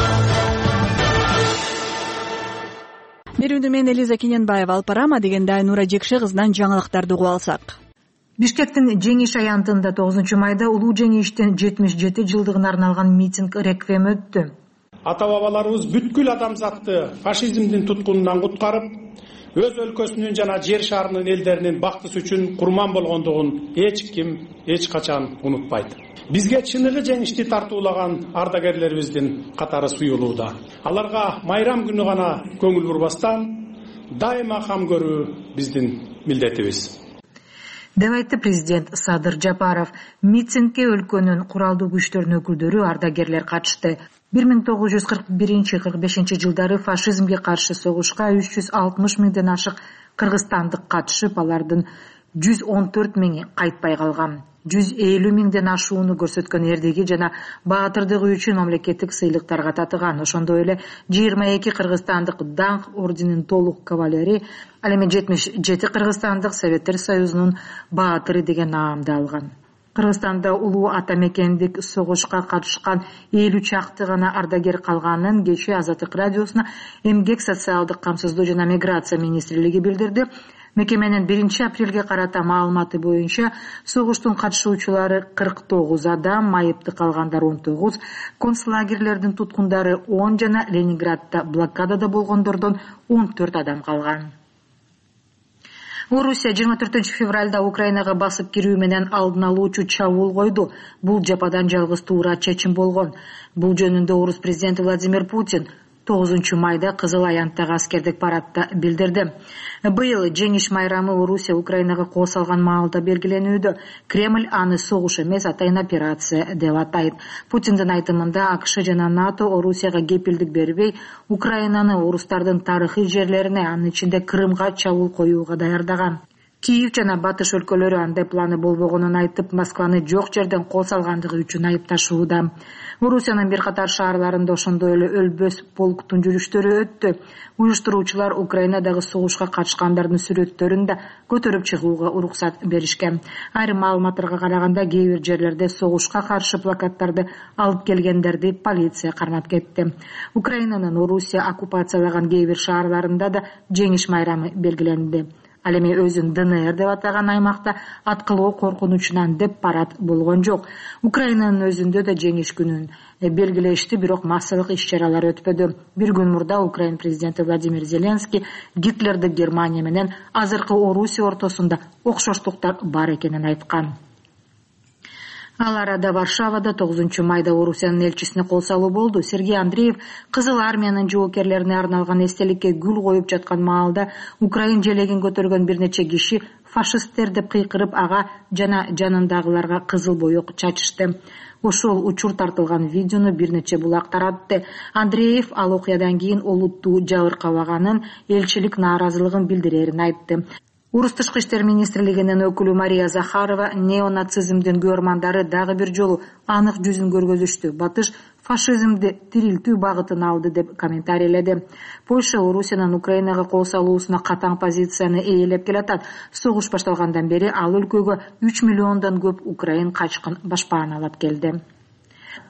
Берүүнү мен Элиза Киненбаева алып барам, дегенде Айнура Жекше кызынан жаңылыктарды угуп алсак. Бишкектин Жеңиш аянтында 9 майда улуу жеңиштин 77 жылдыгына арналган митинг реквием өттү. Ата-бабаларыбыз бүткүл адамзатты фашизмдин туткунунан куткарып, өз өлкөсүнүн жана жер шарынын элдеринин бактысы үчүн курман болгондугун эч ким эч качан унутпайт. Бизге чыныгы жеңишти тартуулаган ардагерлерибиздин катары суюлууда. Аларга майрам күнү гана көңүл бурбастан дайыма кам көрүү биздин милдетибиз. Деп айтты президент Садыр Жапаров. Митингге өлкөнүн куралдуу күчтөрүнүн өкүлдөрү, ардагерлер катышты. 1941-45 жылдары фашизмге каршы согушка 360 миңден ашык кыргызстандык катышып, алардын 114 миңи кайтпай калган. 150 миңден ашууну көрсөткөн эрдиги жана баатырдыгы үчүн мамлекеттик сыйлыктарга татыган. Ошондой эле 22 кыргызстандык даңк орденинин толук кавалери, ал эми 77 кыргызстандык Советтер Союзунун баатыры деген наамды алган. Кыргызстанда улуу ата мекендик согушка катышкан 50 чакты гана ардагер калганын кечээ Азаттык радиосуна эмгек, социалдык камсыздоо жана миграция министрлиги билдирди. Мекеменин 1 апрелге карата маалыматы боюнча согуштун катышуучулары 49 адам, майыпты калгандар 19, концлагерлердин туткундары 10 жана Ленинградда блокадада болгондордон 14 адам калган. Орусия 24 февралда Украинага басып кирүү менен алдын алуучу чабуул койду. Бул жападан жалгыз туура чечим болгон. Бул жөнүндө Орус президенти Владимир Путин 9 майда Кызыл аянттагы аскердик парадта билдирди. Быйыл жеңиш майрамы Орусия Украинага кол салган маалда белгиленүүдө. Кремль аны согуш эмес, атайын операция деп атайт. Путиндин айтымында АКШ жана НАТО Орусияга кепилдик бербей, Украинаны орустардын тарыхый жерлерине, анын ичинде Крымга чабуул коюуга даярдаган. Киев жана батыш өлкөлөрү андай планы болбогонун айтып, Москваны жок жерден кол салгандыгы үчүн айыпташууда. Орусиянын бир катар шаарларында ошондой эле өлбөс полктун жүрүштөрү өттү. Уюштуруучулар Украинадагы согушка катышкандардын сүрөттөрүн да көтөрүп чыгууга уруксат беришкен. Айрым маалыматтарга караганда, кээ бир жерлерде согушка каршы плакаттарды алып келгендерди полиция кармап кетти. Украинанын Орусия оккупациялаган кээ бир шаарларында да жеңиш майрамы белгиленди. Ал эми өзүн ДНР деп атаган аймакта аткылоо коркунучунан деп парад болгон жок. Украинанын өзүндө да жеңиш күнүн белгилешти, бирок массалык иш-чаралар өтпөдү. Бир күн мурда Украин президенти Владимир Зеленский Гитлерди Германия менен азыркы Орусия ортосунда окшоштуктар бар экенин айткан. Ал арада Варшавада 9 майда Орусиянын элчисине кол салуу болду. Сергей Андреев Кызыл армиянын жоокерлерине арналган эстеликке гүл коюп жаткан маалда Украин желегин көтөргөн бир нече киши фашисттер деп кыйкырып, ага жана жанындагыларга кызыл боек чачышты. Ошол учур тартылган видеону бир нече булак таратты. Андреев ал окуядан кийин олуттуу жабыркабаганын, элчилик нааразылыгын билдирерин айтты. Орус тышкы иштер министрлигинин өкүлү Мария Захарова неонацизмдин көрмандары дагы бир жолу анык жүзүн көргөзүштү. Батыш фашизмди тирилтүү багытын алды деп комментарийледи. Польша Орусиянын Украинага кол салуусуна катаң позицияны ээлеп келатат. Согуш башталгандан бери ал өлкөгө 3 миллиондон көп украин качкын башпаан алып келди.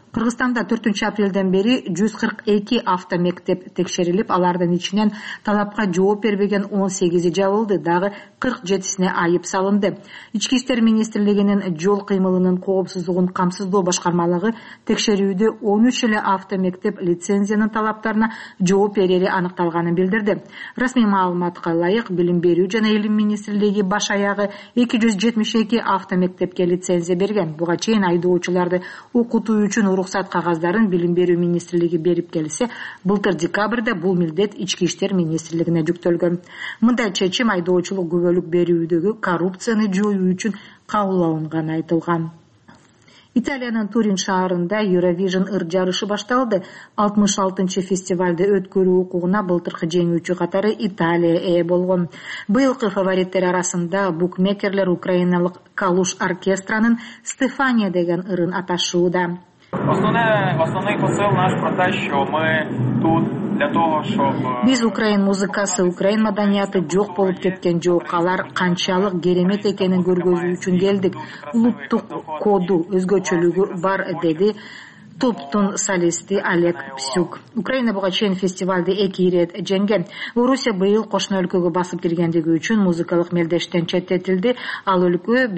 Кыргызстанда 4-апрелден бери 142 автомектеп текшерилип, алардын ичинен талапка жооп бербеген 18 жабылды, дагы 47-сине айып салынды. Ички иштер министрлигинин жол кыймылынын коопсуздугун камсыздоо башкармалыгы текшерүүдө 13 эле автомектеп лицензиянын талаптарына жооп берери аныкталганын билдирди. Расмий маалыматка ылайык, билим берүү жана илим министрлиги баш аягы 272 автомектепке лицензия берген. Буга чейин айдоочуларды окутуу үчүн уруксат кагаздарын билим берүү министрлиги берип келсе, былтыр декабрда бул милдет ички иштер министрлигине жүктөлгөн. Мындай чечим айдоочулук күбөлүк берүүдөгү коррупцияны жоюу үчүн кабыл алынганы айтылган. Италиянын Турин шаарында Eurovision ыр жарышы башталды. 66-чы фестивалды өткөрүү укугуна былтыркы жеңүүчү катары Италия ээ болгон. Быйылкы фавориттер арасында букмекерлер украиналык Калуш оркестранын Стефания деген ырын аташууда. Основной посыл наш про те, що ми тут для того, щоб биз украин музыкасы, украин маданияты жок болуп кеткен жок. Алар канчалык керемет экенин көргөзүү үчүн келдик. Улуттук коду, өзгөчөлүгү бар, деди топтун солисти Олег Псюк. Украина буга чейин фестивалды 2 ирет жеңген. Орусия быйыл кошуна өлкөгө басып киргендиги үчүн музыкалык мелдештен четтетилди. Ал өлкө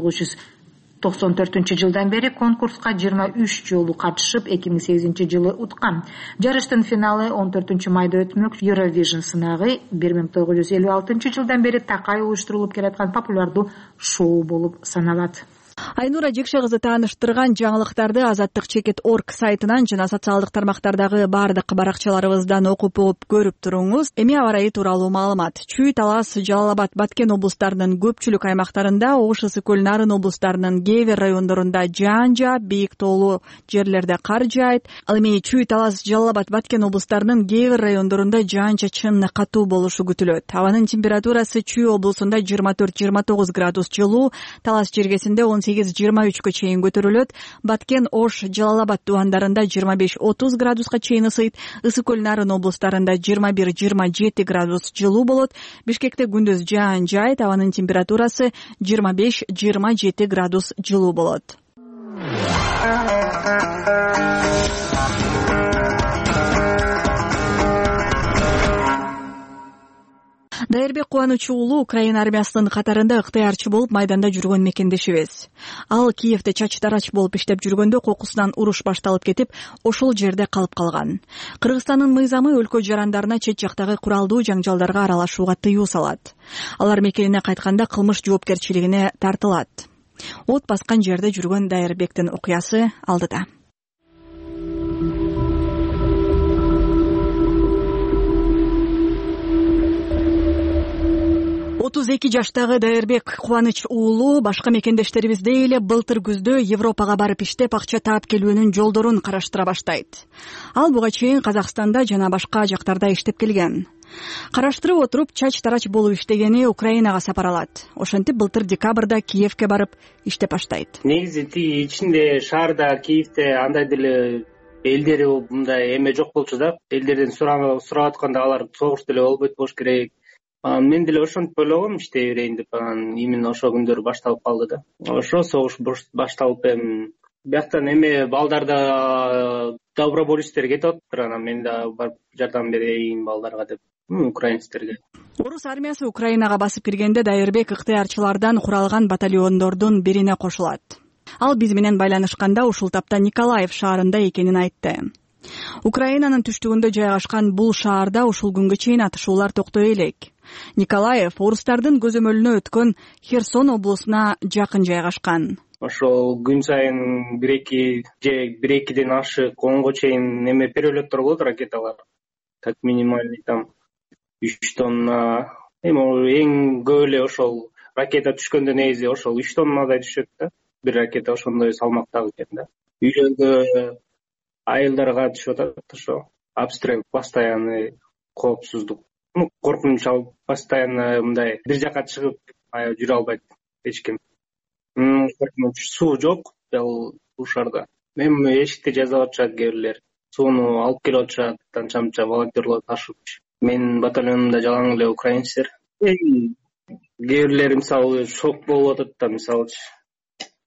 1994-жылдан бери конкурска 23 жолу катышып, 2008 жылы уткан. Жарыштын финалы 14 майда өтмөк. Eurovision сынагы 1956-жылдан бери такай уюштурулуп келаткан популярдуу шоу болуп саналат. Айнура Жекше кызы тааныштырган жаңылыктарды azattik.org сайтынан жана социалдык тармактардагы бардык баракчаларыбыздан окуп көрүп туруңуз. Эми аба ырайы тууралуу маалымат. Чүй, Талас, Жалал Абад, Баткен облустарынын көпчүлүк аймактарында, Ош, Ысык көл, Нарын облустарынын кээ бир райондорунда жаан жаап, бийик тоолуу жерлерде кар жаайт. Ал эми Чүй, Талас, Жалал Абад, Баткен облустарынын кээ бир райондорунда жаан-чачын катуу болушу күтүлөт. Абанын температурасы Чүй облусунда 24-29 градус жылуу, Талас жергесинде 18-23 чейин көтөрүлөт. Баткен, Ош, Жалал Абад тубандарында 25-30 градуска чейин ысыйт. Ысык көл, Нарын облустарында 21-27 градус жылуу болот. Бишкекте күндүз жаан жаайт, абанын температурасы 25-27 градус жылуу болот. Дайырбек Кубанычы уулу Украина армиясынын катарында ыктыярчы болуп майданда жүргөн мекендешибиз. Ал Киевде чачтарач болуп иштеп жүргөндө кокусунан уруш башталып кетип, ошол жерде калып калган. Кыргызстандын мыйзамы өлкө жарандарына чет жактагы куралдуу жаңжалдарга аралашууга тыюу салат. Алар мекенине кайтканда кылмыш жоопкерчилигине тартылат. От баскан жерде жүргөн Дайырбектин окуясы алдыда. 32 жаштагы Дайырбек Кубаныч уулу башка мекендештерибиздей эле былтыр күздө Европага барып иштеп акча таап келүүнүн жолдорун караштыра баштайт. Ал буга чейин Казакстанда жана башка жактарда иштеп келген. Караштырып отуруп, чач-тарач болуп иштегени Украинага сапар алат. Ошентип былтыр декабрда Киевке барып иштеп баштайт. Негизи тиги ичинде шаарда Киевде андай деле элдери мындай эме жок болчу да. Элдерден сурап атканда алар согуш деле болбойт болуш керек. Мен деле ошентип ойлогом, иштей берейин деп, именно ошол күндөр башталып калды да. Ошо согуш башталып бияктан эме балдарда добровольецтер кетип атыптыр, анан мен да барып жардам берейин балдарга деп, украинецтерге. Орус армиясы Украинага басып киргенде Дайырбек ыктыярчылардан куралган батальондордун бирине кошулат. Ал биз менен байланышканда ушул тапта Николаев шаарында экенин айтты. Украинанын түштүгүндө жайгашкан бул шаарда ушул күнгө чейин атышуулар токтой элек. Николаев орустардын көзөмөлүнө өткөн Херсон облусуна жакын жайгашкан. Ошол күн сайын 1-2ден ашык 10го чейин неме перелеттер болот, ракеталар. Как минимальный там 3 тонна. Эң көп эле ошол ракета түшкөндө негизи ошол 3 тоннадай түшөт да. Бир ракета ошондой салмактагы экен да. Үйлөргө, айылдарга түшүп атат ошо. Обстрел, постоянный коопсуздук. Коркунуч алып, постоянно мындай бир жака чыгып жүрө албайт эч ким. Коркунуч, суу жок бул шаарда. Мен эшикти жазып атышат кээ бирлер. Сууну алып келип атышат, анча-мынча волонтерлор ташып. Менин батальонумда жалаң эле украинецтер. Кээ бирлери мисалы шок болуп атат да, мисалычы.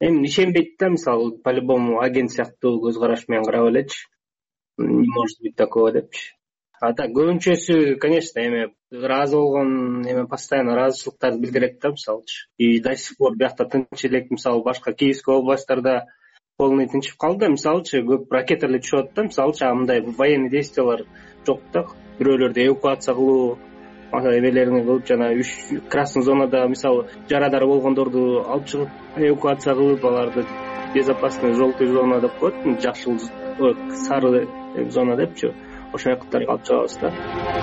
эми ишенбейт да, мисалы по-любому агент сыяктуу көз караш менен карап элечи, не может быть такого депчи. А так көбүнчөсү, конечно, эми ыраазы болгон, эми постоянно ыраазычылыктарды билдирет да, мисалычы. И до сих пор биякта тынч элек, мисалы башка Киевский областтарда полный тынчып калды. Мисалычы көп ракеталар түшүп атты, мисалычы мындай военный действиялар жок да. Бирөөлөрдү эвакуация кылуу, эмелерине кылып, жана красный зонада мисалы жарадар болгондорду алып чыгып эвакуация кылып, аларды безопасный желтый зона деп коет, жашыл, сары зона депчи, ошол жактарга алып чыгабыз да.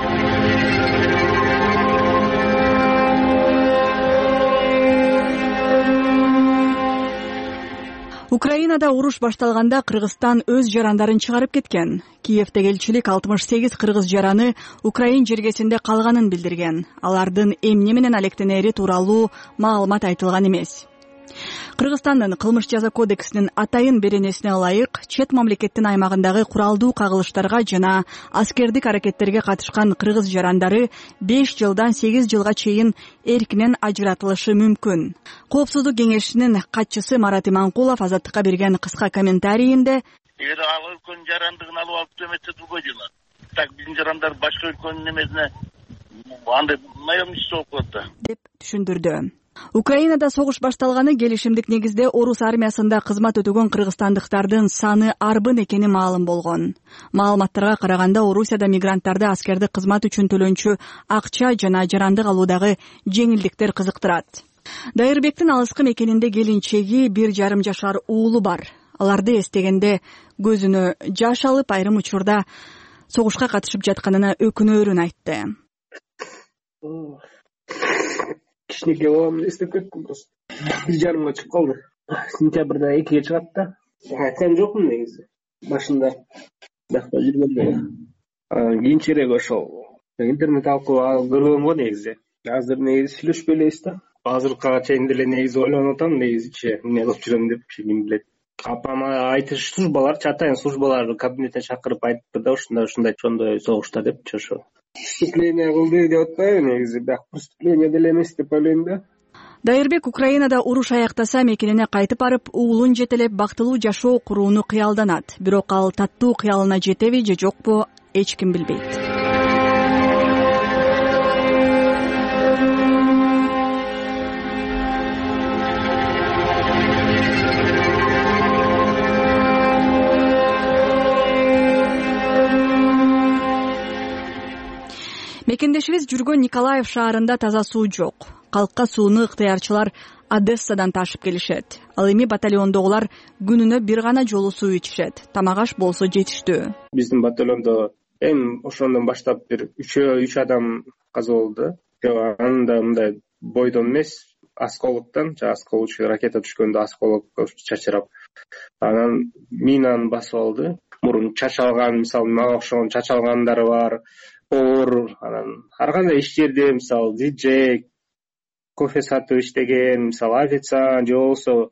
Украинада уруш башталганда Кыргызстан өз жарандарын чыгарып кеткен. Киевдеги элчилик 68 кыргыз жараны Украин жергесинде калганын билдирген. Алардын эмне менен алектенери тууралуу маалымат айтылган эмес. Кыргызстандын кылмыш жаза кодексинин атайын беренесине ылайык, чет мамлекеттин аймагындагы куралдуу кагылыштарга жана аскердик аракеттерге катышкан кыргыз жарандары 5 жылдан 8 жылга чейин эркинен ажыратылышы мүмкүн. Коопсуздук кеңешинин катчысы Марат Иманкулов Азаттыкка берген кыска комментарийинде: эгер ал өлкөнүн жарандыгын алып алып эметсе турбой жылат. Так биздин жарандар башка өлкөнүн эмесине андай наемничество болуп калат да, деп түшүндүрдү. Украинада согуш башталганы келишимдик негизде орус армиясында кызмат өтөгөн кыргызстандыктардын саны арбын экени маалым болгон. Маалыматтарга караганда, Орусияда мигранттарды аскерди кызмат үчүн төлөнчү акча жана жарандык алуудагы жеңилдиктер кызыктырат. Дайырбектин алыскы мекенинде келинчеги 1,5 жашар уулу бар. Аларды эстегенде көзүнө жаш алып, айрым учурда согушка катышып жатканына өкүнөөрүн айтты. Кичинекей баламды эстеп кеттим просто. 1,5 чыгып калды. Сентябрда 2ге чыгат да. Айтсам жокмун негизи. Башында бакта жүргөндө. Кийинчерээк ошол интернет аркылуу көргөм го негизи. Азыр негизи сүйлөшпөй элебиз да. Азыркыга чейин деле негизи ойлонуп атам, негизичи эмне кылып жүрөм деп, ким билет. Апама айтыш службалар, чатайын службалар кабинетине чакырып айтты да, ошондой согушта депчи ошо. Преступление кылды деп атпайбы негизи, бирок преступление деле эмес деп ойлойм да. Дайырбек Украинада уруш аяктаса мекенине кайтып барып, уулун жетелеп бактылуу жашоо курууну кыялданат. Бирок ал таттуу кыялына жетеби же жокпу, эч ким билбейт. Мекендешибиз жүргөн Николаев шаарында таза суу жок. Калкка сууну ыктыярчылар Одессадан ташып келишет. Ал эми батальондогулар күнүнө бир гана жолу суу ичишет. Тамак-аш болсо жетиштүү. Биздин батальондо эми ошондон баштап бир 3 адам каза болду. Анда мындай бойдон эмес, осколоктон, осколочный ракета түшкөндө осколок чачырап, анан минаны басып алды. Мурун чачалган, мисалы мага окшогон чачалгандары бар. Повар, анан ар кандай иштерде, мисалы диджей, кофе сатып иштеген, мисалы официант же болбосо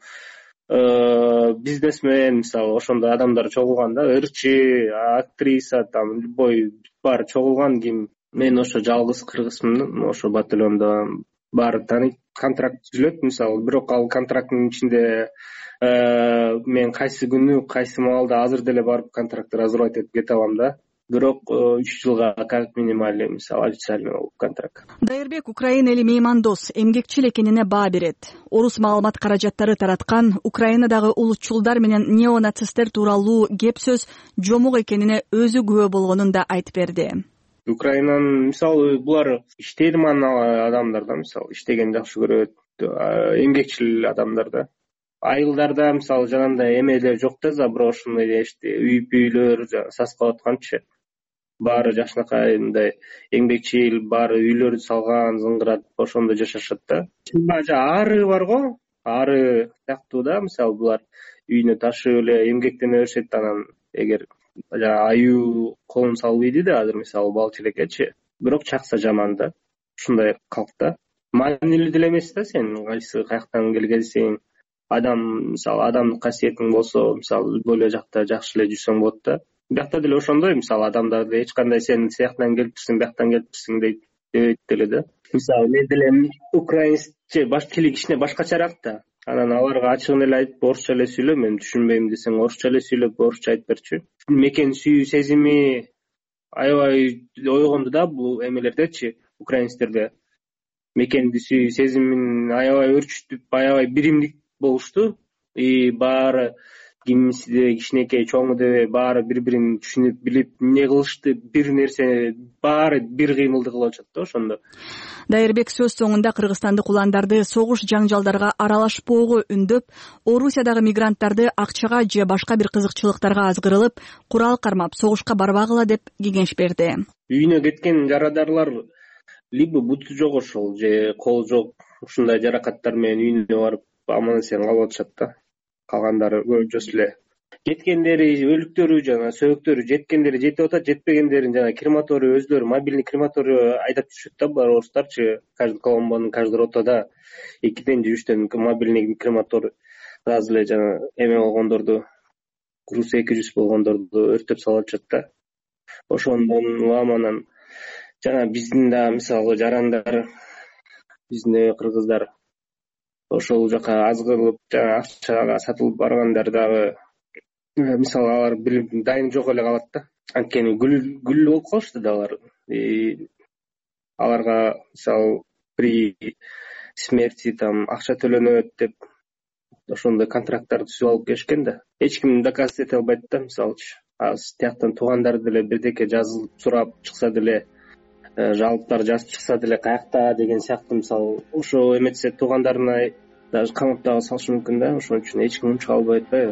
бизнесмен, мисалы ошондой адамдар чогулган да, ырчы, актриса, там любой бар чогулган ким. Мен ошо жалгыз кыргызмын, ошо батальондо баары тааныйт. Контракт түзүлөт, мисалы, бирок ал контракттын ичинде мен кайсы күнү, кайсы маалда азыр деле барып контрактты разорвать этип кете алам да. Бирок 3 жылга как минималь, мисалы, официальный контракт. Дайырбек Украина эли меймандос, эмгекчил экенине баа берет. Орус маалымат каражаттары тараткан Украинадагы улутчулдар менен неонацисттер тууралуу кеп сөз жомук экенине өзү күбө болгонун да айтып берди. Украинанын, мисалы, булар иштейдиман адамдар да, мисалы, иштеген жакшы көрөт, эмгекчил адамдар да. Айылдарда, мисалы, жанагындай эмелер жок да, заброшенный дешти, үйлөр саскап атканчы. Баары жакшынакай мындай эмгекчил, баары үйлөрдү салган, зыңгырат, ошондо жашашат да. Ары бар го, ары сыяктуу да, мисалы, булар үйүнө ташып эле эмгектене беришет, анан эгер аюу колун салбайт да, азыр мисалы бал челекечи, бирок чакса жаман да. Ушундай калкта. Маанилүү деле эмес да, сен кайсы каяктан келгенсиң, адам, мисалы, адамдык касиетиң болсо, мисалы, бөлө жакта жакшы эле жүрсөң болот да. Биякта деле ошондой, мисалы, адамдарды эч кандай сен сыяктан келипсиң, бияктан келипсиң дебейт деле да. Мисалы, мен деле украинский тили кичине башкачараак да. анан аларга ачыгын эле айтып орусча эле сүйлө, мен түшүнбөйм десең орусча эле сүйлөп орусча айтып берчү. Мекен сүйүү сезими аябай ойгонду да бул эмелердечи, украинецтерде. Мекенди сүйүү сезимин аябай өрчүтүп, аябай биримдик болушту. Баары кимиси кичинекей, чоңу дебей баары бири-бирин түшүнүп билип эмне кылышты, бир нерсе баары бир кыймылды кылып атышат да ошондо. Дайырбек сөз соңунда кыргызстандык уландарды согуш жаңжалдарга аралашпоого үндөп, Орусиядагы мигранттарды акчага же башка бир кызыкчылыктарга азгырылып, курал кармап согушка барбагыла деп кеңеш берди. Үйүнө кеткен жарадарлар либо буту жок ошол же кол жок, ушундай жаракаттар менен үйүнө барып аман эсен калып атышат да. Калгандары көбүнчөсү эле кеткендери, өлүктөрү жана сөөгүктөрү жеткендери жетип атат, жетпегендерин жана крематорий өздөрү мобильный крематорий айдап жүрүшөт да. Бар орустарчы каждый коломбонун каждый ротада 2ден же 3төн мобильный крематорий азыр эле жана эме болгондорду, груз 200 болгондорду өртөп салып атышат да. Ошондон уламанан жана биздин да мисалы жарандар, биздин кыргыздар ошол жака азгырылып жана акчага сатылып баргандар дагы мисалы алар бир дайын жок эле калат да. Анткени күл болуп калышты да алар. Аларга мисалы при смерти там акча төлөнөт деп ошондой контракттарды түзүп алып келишкен да. Эч ким доказать эте албайт да. Мисалычы азыр тияктан туугандар деле бирдеке жазылып сурап чыкса деле, жалоптар жазып чыкса деле каякта деген сыяктуу мисалы ошо эметсе туугандарына даже камап дагы салышы мүмкүн да. Ошон үчүн эч ким унча албай атпайбы.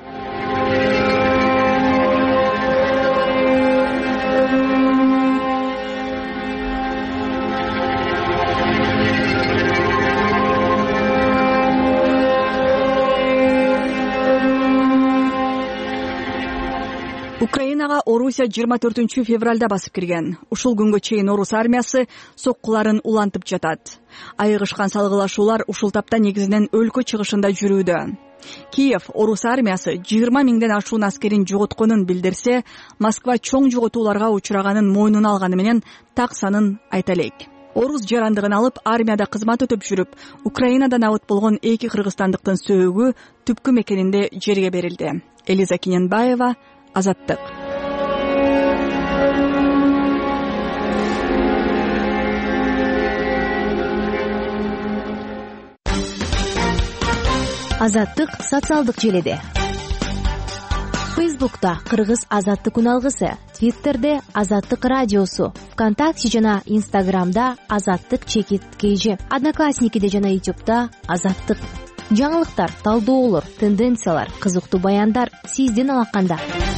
Украинага Орусия 24 февралда басып кирген. Ушул күнгө чейин орус армиясы соккуларын улантып жатат. Айыгышкан салгылашуулар ушул тапта негизинен өлкө чыгышында жүрүүдө. Киев орус армиясы 20 000ден ашуун аскерин жоготконун билдирсе, Москва чоң жоготууларга учураганын мойнуна алганы менен так санын айта элек. Орус жарандыгын алып армияда кызмат өтөп жүрүп, Украинадан абыт болгон 2 кыргызстандыктын сөөгү түпкү мекенинде жерге берилди. Элиза Киненбаева, Азаттык. Азаттык социалдык желеде. Фейсбукта Кыргыз Азаттык үналгысы, Твиттерде Азаттык радиосу, ВКонтакте жана Инстаграмда Азаттык _KG, Одноклассникиде жана Ютубта Азаттык. Жаңылыктар, талдоолор, тенденциялар, кызыктуу баяндар сиздин алаканда.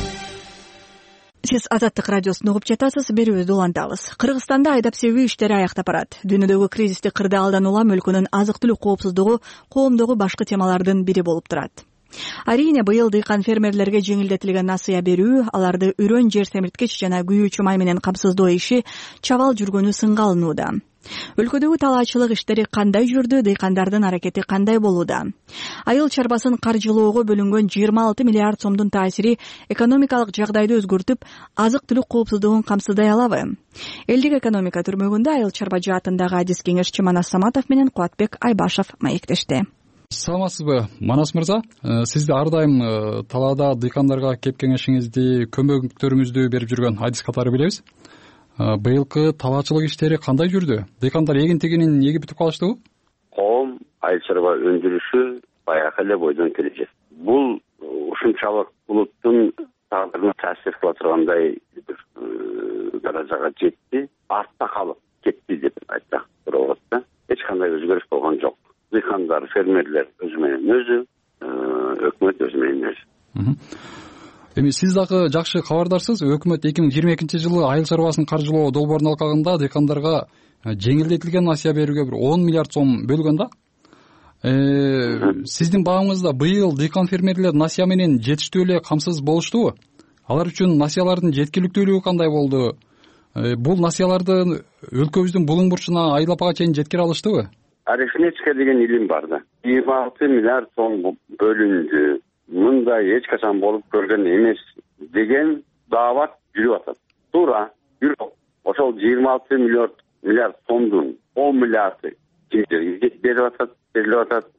Сиз Азаттык радиосун угуп жатасыз, берүүбүздү улантабыз. Кыргызстанда айдап себүү иштери аяктап барат. Дүйнөдөгү кризисти кырды алдан улам өлкөнүн азык-түлүк коопсуздугу коомдогу башкы темалардын бири болуп турат. Арийне быйыл дыйкан фермерлерге жеңилдетилген насыя берүү, аларды үрөн жер семирткич жана күйүүчү май менен камсыздоо иши чабал жүргөнү сынга алынууда. Өлкөдөгү талаачылык иштери кандай жүрдү, дыйкандардын аракети кандай болууда? Айыл чарбасын каржылоого бөлүнгөн 26 миллиард сомдун таасири экономикалык жагдайды өзгөртүп, азык-түлүк коопсуздугун камсыздай алабы? Элдик экономика түрмөгүндө айыл чарба жаатындагы адис кеңешчи Манас Саматов менен Кубатбек Айбашев маектешти. Саламатсызбы, Манас мырза? Сизди ар дайым талаада дыйкандарга кеп кеңешиңизди, көмөгүңүздү берип жүргөн адис катары билебиз. Быйылкы талаачылык иштери кандай жүрдү? Дыйкандар эгин тегинин эгип бүтүп калыштыбы? Коом айыл чарба өндүрүшү баягы эле бойдон келе жатат. Бул ушунчалык улуттун тагдырына таасир кыла тургандай бир даражага жетти, артта калып кетти деп айтсак туура болот да. Эч кандай өзгөрүш болгон жок. Дыйкандар, фермерлер өзү менен өзү, өкмөт өзү менен өзү. Эми сиз дагы жакшы кабардарсыз. Өкмөт 2022 жылы айыл чарбасын каржылоо долбоорун алкагында дыйкандарга жеңилдетилген насыя берүүгө бир 10 миллиард сом бөлгөн да. Сиздин баамыңызда быйыл дыйкан фермерлер насыя менен жетиштүү эле камсыз болуштубу? Алар үчүн насыялардын жеткиликтүүлүгү кандай болду? Бул насыяларды өлкөбүздүн булуң бурчуна Айлапага чейин жеткире алыштыбы? Арифметика деген илим бар да. 26 миллиард сом бөлүндү. Мындай эч качан болуп көргөн эмес деген даават жүрүп атат. Туура, бирок ошол 26 миллиард сомдун 10 миллиарды кимдерге берилип атат?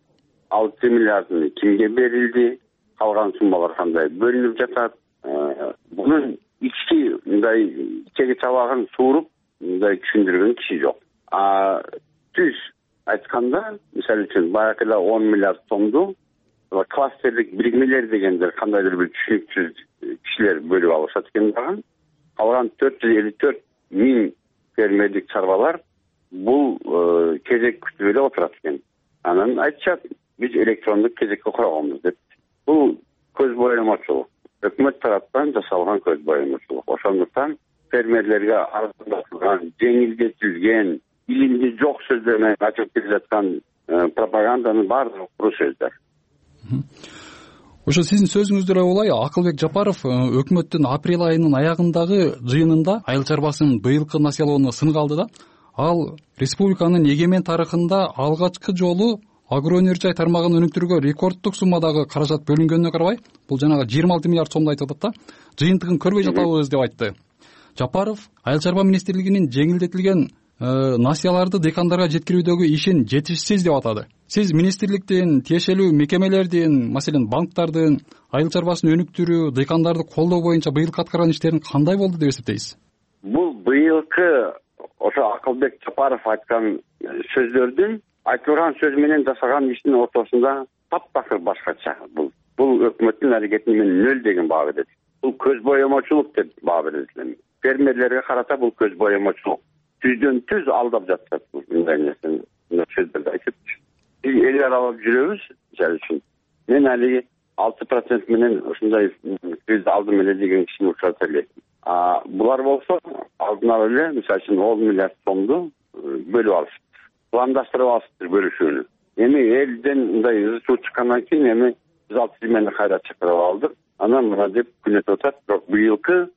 6 миллиардын кимге берилди, калган суммалар кандай бөлүнүп жатат. Бунун ички мындай ичеги чабагын сууруп мындай түшүндүргөн киши жок. Түз айтканда, мисалы үчүн баягы эле 10 миллиард сомду кластерлик биригмелер дегендер кандайдыр бир түшүнүксүз кишилер бөлүп алышат экен дагы. Калган 454 миң фермерлик чарбалар бул кезек күтүп эле отурат экен. Анан айтышат, биз электрондук кезекке курганбыз деп. Бул көз боемочулук. Өкмөт тараптан жасалган көз боемочулук. Ошондуктан фермерлерге арзандатылган, жеңилдетилген, илимди жок сөздөр менен айтып келе жаткан пропаганданын баардыгы куру сөздөр. Ошо сиздин сөзүңүздө эле улай, Акылбек Жапаров өкмөттүн апрель айынын аягындагы жыйынында айыл чарбасын быйылкы насыялоону сынга алды да, ал республиканын эгемен тарыхында алгачкы жолу агро өнөр жай тармагын өнүктүрүүгө рекорддук суммадагы каражат бөлүнгөнүнө карабай, бул жанагы 26 миллиард сомду айтып атат да, жыйынтыгын көрбөй жатабыз деп айтты. Жапаров айыл чарба министрлигинин жеңилдетилген насыяларды дыйкандарга жеткирүүдөгү ишин жетишсиз деп атады. Сиз министрликтин, тиешелүү мекемелердин, маселен банктардын айыл чарбасын өнүктүрүү, дыйкандарды колдоо боюнча быйылкы аткарган иштерин кандай болду деп эсептейсиз? Бул быйылкы ошо Акылбек Жапаров айткан сөздөрдүн айтылган сөз менен жасаган иштин ортосунда таптакыр башкача. Бул өкмөттүн аракетине мен 0 деген баа берет. Бул көз боемочулук деп баа берет. Фермерлерге карата бул көз боемочулук. Түздөн түз алдап жатат мындай нерсени, сөздөрдү айтып. Биз эл аралап жүрөбүз, мисалы үчүн. Мен али 6% менен ушундай сөз алдым эле деген кишини учурата элем. Булар болсо алдына эле мисалы үчүн 10 миллиард сомду бөлүп алышты. Пландаштырып алышты бөлүшүүнү. Эми элден мындай ызы чыккандан кийин эми биз ал тизмени кайра чакырып алдык. Анан мына деп күнөтүп атат. Бирок быйылкы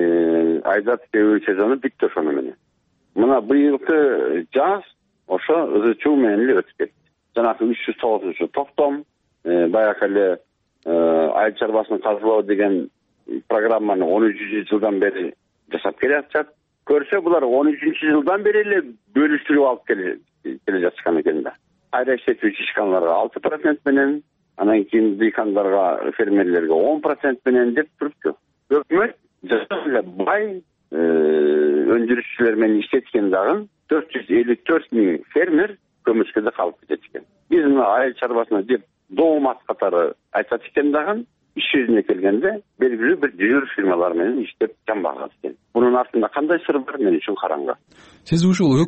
айдат тебүү сезону бүттү ошону менен. Мына быйылкы жаз ошо ызы менен эле өтүп кетти. Жанагы 309 токтом, баягы эле айыл чарбасын казылоо деген программаны 13 жылдан бери жасап келе жатышат. Көрсө булар 13 жылдан бери эле бөлүштүрүп алып келе жатышкан экен да. Айра иштетүүчү ишканаларга 6% менен, анан кийин дыйкандарга, фермерлерге 10% менен деп турупту. Өкмөт эле бай өндүрүүчүлөр менен иштеткен дагы 454 миң фермер көмүскөдө калып кетет экен. Биз мына айыл чарбасына деп доомат катары айтат экен дагы, иш жүзүнө келгенде белгилүү бир жүйөр фирмалар менен иштеп жамбагат экен. Бунун артында кандай сыр бар, мен үчүн караңгы. Сиз ушул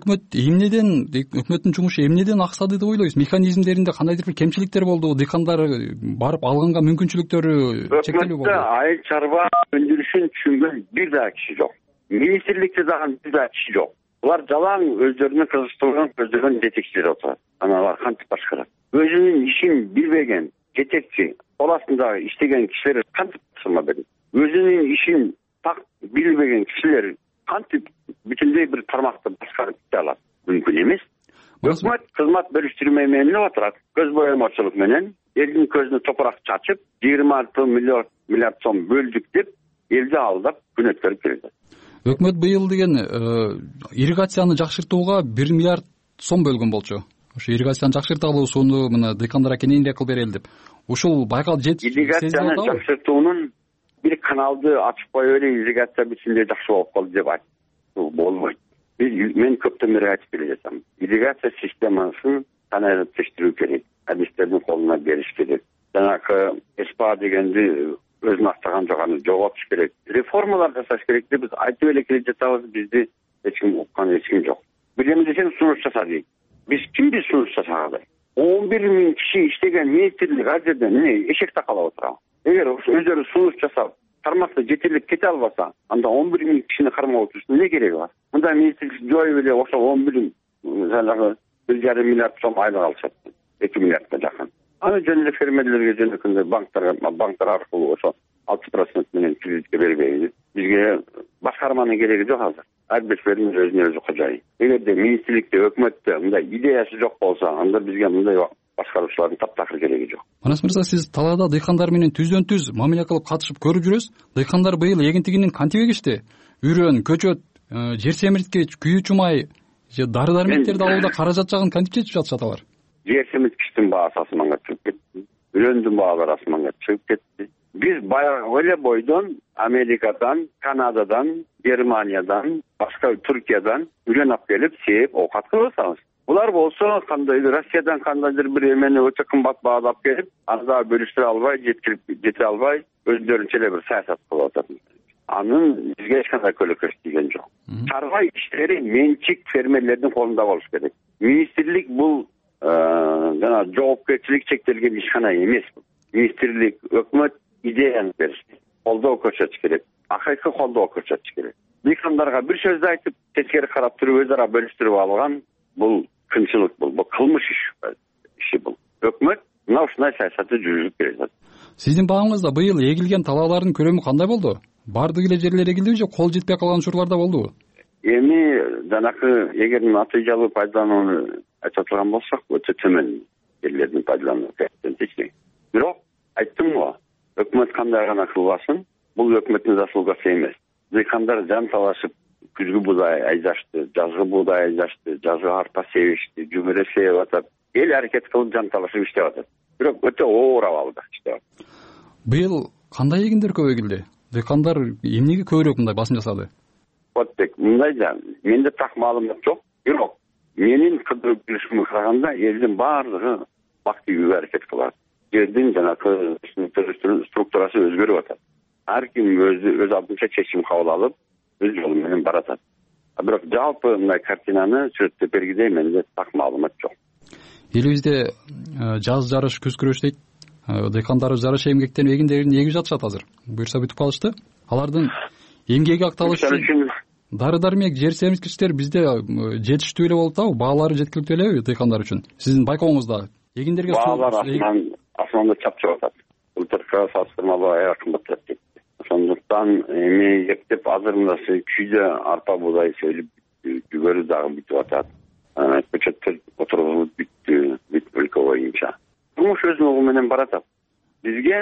өкмөттүн жумушу эмнеден аксады деп ойлойсуз? Механизмдеринде кандайдыр бир кемчиликтер болду, дыйкандар барып алганга мүмкүнчүлүктөрү чектелүү болду. Өкмөттө айыл чарба өндүрүшүн түшүнгөн бир да киши жок. Министрликте дагы бир да киши жок. Булар жалаң өздөрүнүн кызыктырган көздөгөн жетекчилер отурат. Анан алар кантип башкарат? Өзүнүн ишин билбеген жетекчи, кол астындагы иштеген кишилер кантип тапшырма берет? Өзүнүн ишин так билбеген кишилер кантип бүтүндөй бир тармакты башкарып кете алат? Мүмкүн эмес. Өкмөт кызмат бөлүштүрмө менен отурат. Көз боемочулук менен элдин көзүнө топурак чачып, 26 миллиард сом бөлдүк деп элди алдап күнөткөрүп келет. Өкмөт быйыл деген ирригацияны жакшыртууга 1 миллиард сом бөлгөн болчу. Ошо ирригацияны жакшырталы, сууну мына дыйкандарга кененирээк кылып берели деп. Ушул байкал ирригацияны жакшыртуунун бир каналды ачып коюп эле ирригация бүтүндөй жакшы болуп калды деп айтып болбойт. Мен көптөн бери айтып келе жатам. Ирригация системасын каналдештирүү керек. Адистердин колуна бериш керек. Жанагы СПА дегенди өзүн актаган жаганы жоготуш керек. Реформалар жасаш керек деп биз айтып эле келе жатабыз. Бизди эч ким уккан эч ким жок. Билем десең сунуш жаса дейт. Биз кимбиз сунуш жасагандай? 11 миң киши иштеген министрлик ал жерде эмне эшек такалап отурабы? Эгер өздөрү сунуш жасап, тармакты жетелеп кете албаса, анда 11 миң кишини кармап отуруштун эмне кереги бар? Мындай министрлик жоюп эле ошо 11 жанагы 1,5 миллиард сом айлык алышат. 2 миллиардка жакын. Аны жөн эле фермерлерге жөнөкөндө банктар аркылуу ошо 6% менен кредитке бербейбиз. Бизге башкарманын кереги жок азыр. Ар бир фермер өзүнө өзү кожоюн. Эгерде министрликте, өкмөттө мындай идеясы жок болсо, анда бизге мындай башкаруучулардын таптакыр кереги жок. Манас мырза, сиз талаада дыйкандар менен түздөн түз мамиле кылып катышып көрүп жүрөсүз. Дыйкандар быйыл эгинтигинин кантип эгишти? Үрөн, көчөт, жер семирткич, күйүүчү май, дары-дармектерди алууда каражат жагын кантип чечип жатышат алар? жер семирткичтин баасы асманга чыгып кетти, үрөндүн баалары асманга чыгып кетти. Биз баягы эле бойдон Америкадан, Канададан, Германиядан, башка Түркиядан үрөн алып келип, сээп оокат кылып атабыз. Булар болсо кандайдыр Россиядан кандайдыр бир эмени өтө кымбат баада алып келип, аны да бөлүштүрө албай, жете албай, өздөрүнчө эле бир саясат кылып атат. Анын бизге эч кандай көлөкөс тийген жок. Чарба иштери менчик фермерлердин колунда болуш керек. Министрлик бул жана жоопкерчилик чектелген ишкана эмес. Министрлик, өкмөт идеяны бериш, колдоо көрсөтүш керек. Акыйкы колдоо көрсөтүш керек. Дыйкандарга бир сөздү айтып, тескери карап туруп өз ара бөлүштүрүп алган бул кынчылык, бул кылмыш иши бул. Өкмөт мына ушундай саясатты жүргүзүп берет. Сиздин багыңызда быйыл эгилген талаалардын көлөмү кандай болду? Бардык эле жерлер эгилдиби же кол жетпей калган учурлар да болдубу? Эми жанакы эгер натыйжалуу пайдаланууну айтып турган болсок, өтө төмөн жерлердин пайдалануу коэффициенти. Бирок айттым го, өкмөт кандай гана кылбасын, бул өкмөттүн заслугасы эмес. Дыйкандар жан талашып күзгү буудай айдашты, жазгы буудай айдашты, жазгы арпа себишти, жүгүрө сээп атат. Эл аракет кылып жан талашып иштеп атат. Бирок өтө оор абалда иштеп атат. Быйыл кандай эгиндер көп эгилди? Дыйкандар эмнеге көбүрөөк мындай басым жасады? Мындай да, менде так маалымат жок. Бирок менин кыдырып билишиме караганда элдин баардыгы бак тийүүгө аракет кылат. Жердин жанакы структурасы өзгөрүп атат. Ар ким өз алдынча чечим кабыл алып, өз жолу менен баратат. Бирок жалпы мындай картинаны сүрөттөп бергидей менде так маалымат жок. Элибизде жаз жарыш, күз күрөш дейт. Дыйкандар жарыша эмгектенип эгиндерин эгип жатышат азыр. Буюрса бүтүп калышты. Алардын эмгеги акталышы үчүн дары-дармек, жер семирткичтер бизде жетиштүү эле болуп атабы? Баалары жеткиликтүү элеби дыйкандар үчүн? Сиздин байкооңузда эгиндерге баалар асманда чапчып атат. Былтыркыга салыштырмалуу аябай кымбаттап кетти. Ошондуктан эми эптеп азыр мына күйдө арпа буудай себилип, жүгөрү дагы бүтүп атат. Көчөттөр отургузулуп бүттү, өлкө боюнча. Турмуш өз жолу менен баратат. Бизде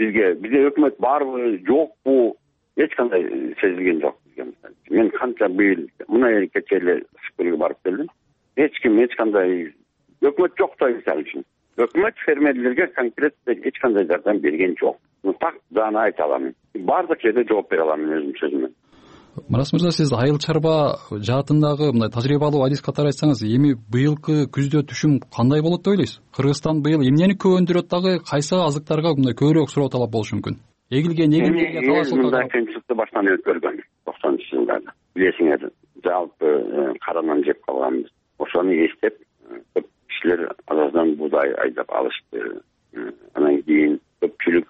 өкмөт барбы, жокпу, эч кандай сезилген жок. Мен канча быйыл мына кече эле Сыпырга барып келдим. Эч кандай өкмөт жок да мисалы үчүн. Өкмөт фермерлерге конкретно эч кандай жардам берген жок. Так даана айта алам. Бардык жерде жооп бере алам өзүм сөзүмөн. Марас мырза, сиз айыл чарба жаатындагы мындай тажрыйбалуу адис катары айтсаңыз, эми быйылкы күздө түшүм кандай болот деп ойлойсуз? Кыргызстан быйыл эмнени көп өндүрөт, дагы кайсы азыктарга мындай көбүрөөк суроо талап болушу мүмкүн? Эгилген эгиндерге талашылып мындай кыйынчылыкты баштан өткөргөн 90-жылдарда. Билесиңер, жалпы каранан жеп калганбыз. Ошону эстеп, көп кишилер азаздан буудай айдап алышты. Анан кийин көпчүлүк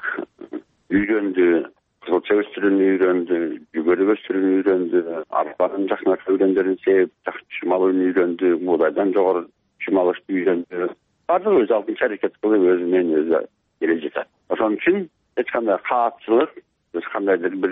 үйрөндү, кызылча өстүрүүнү үйрөндү, жүгөрү өстүрүүнү үйрөндү, арпанын жакшыраак өйрөндөрүн сээп, жакшы түшүм алууну үйрөндү, буудайдан жогору түшүм алышты үйрөндү. Баардыгы өз алдынча аракет кылып өзүнөн өзү келе жатат. Ошон үчүн эч кандай каатчылык, эч кандайдыр бир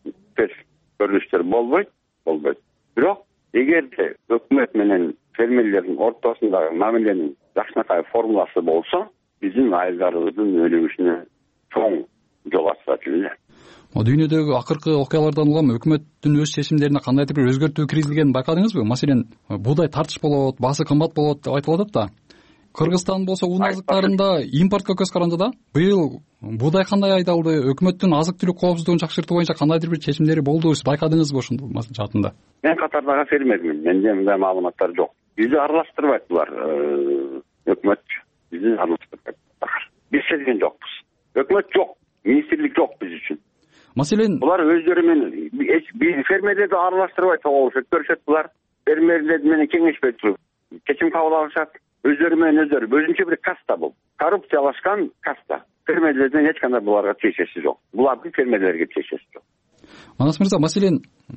көрүнүштөр болбойт. Бирок эгерде өкмөт менен фермерлердин ортосундагы мамиленин жакшынакай формуласы болсо, биздин айылдарыбыздын өнүгүшүнө чоң жол ачат эле. Дүйнөдөгү акыркы окуялардан улам өкмөттүн өз чечимдерине кандайдыр бир өзгөртүү киргизилгенин байкадыңызбы? Маселен, буудай тартыш болот, баасы кымбат болот деп айтылып атат да. Кыргызстан болсо ун азыктарында импортко көз каранды да. Быйыл буудай кандай айдалды? Өкмөттүн азык-түлүк коопсуздугун жакшыртуу боюнча кандайдыр бир чечимдери болдубу? Сиз байкадыңызбы ошондо жаатында? Мен катардагы фермермин. Менде мындай маалыматтар жок. Бизди аралаштырбайт булар. Өкмөт бизди аралаштырбайт. Биз сезген жокпуз. Өкмөт жок, министрлик жок биз үчүн. Маселен, булар өздөрү менен фермерлерди аралаштырбайт, көрүшөт булар. Фермерлер менен кеңешпей туруп чечим кабыл алышат. Өздөрү менен өздөрү өзүнчө бир каста бул. Коррупциялашкан каста. Фермерлерден эч кандай буларга тиешеси жок. Булардын фермерлерге тиешеси жок. Манас мырза, маселен,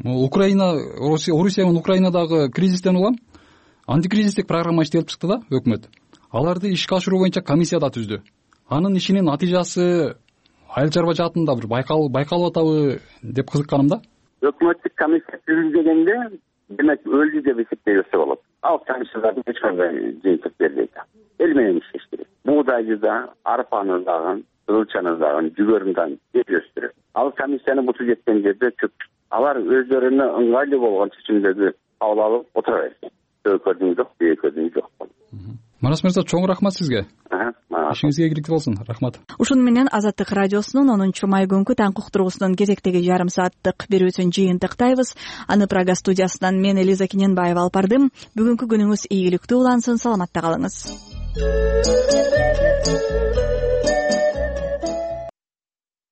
Орусия менен Украинадагы кризистен улам антикризистик программа иштелип чыкты да, өкмөт. Аларды ишке ашыруу боюнча комиссия да түздү. Анын ишинин натыйжасы айыл чарба жаатында бир байкалып атабы деп кызыкканым да. Өкмөттүк комиссия түзүлгөндө демек өлдү деп эсептесе болот. Ал комиссиялардын эч кандай жыйынтык бербейт. Эл менен иштеш керек. Буудайды да, арпаны дагы, кызылчаны дагы, жүгөрүн дагы өстүрөт. Ал комиссияны буту жеткен жерде чөп. Алар өздөрүнө ыңгайлуу болгон чечимдерди кабыл алып отура берет. Өкмөттүн жок, өкмөттүн жок. манас мырза, чоң рахмат сизге. Ишиңизге ийгиликтер болсун. Рахмат. Ушуну менен Азаттык радиосунун 10 май күнкү таң уктуруусунун кезектеги жарым сааттык берүүсүн жыйынтыктайбыз. Аны Прага студиясынан мен Элиза Кененбаева алып бардым. Бүгүнкү күнүңүз ийгиликтүү улансын, саламатта калыңыз.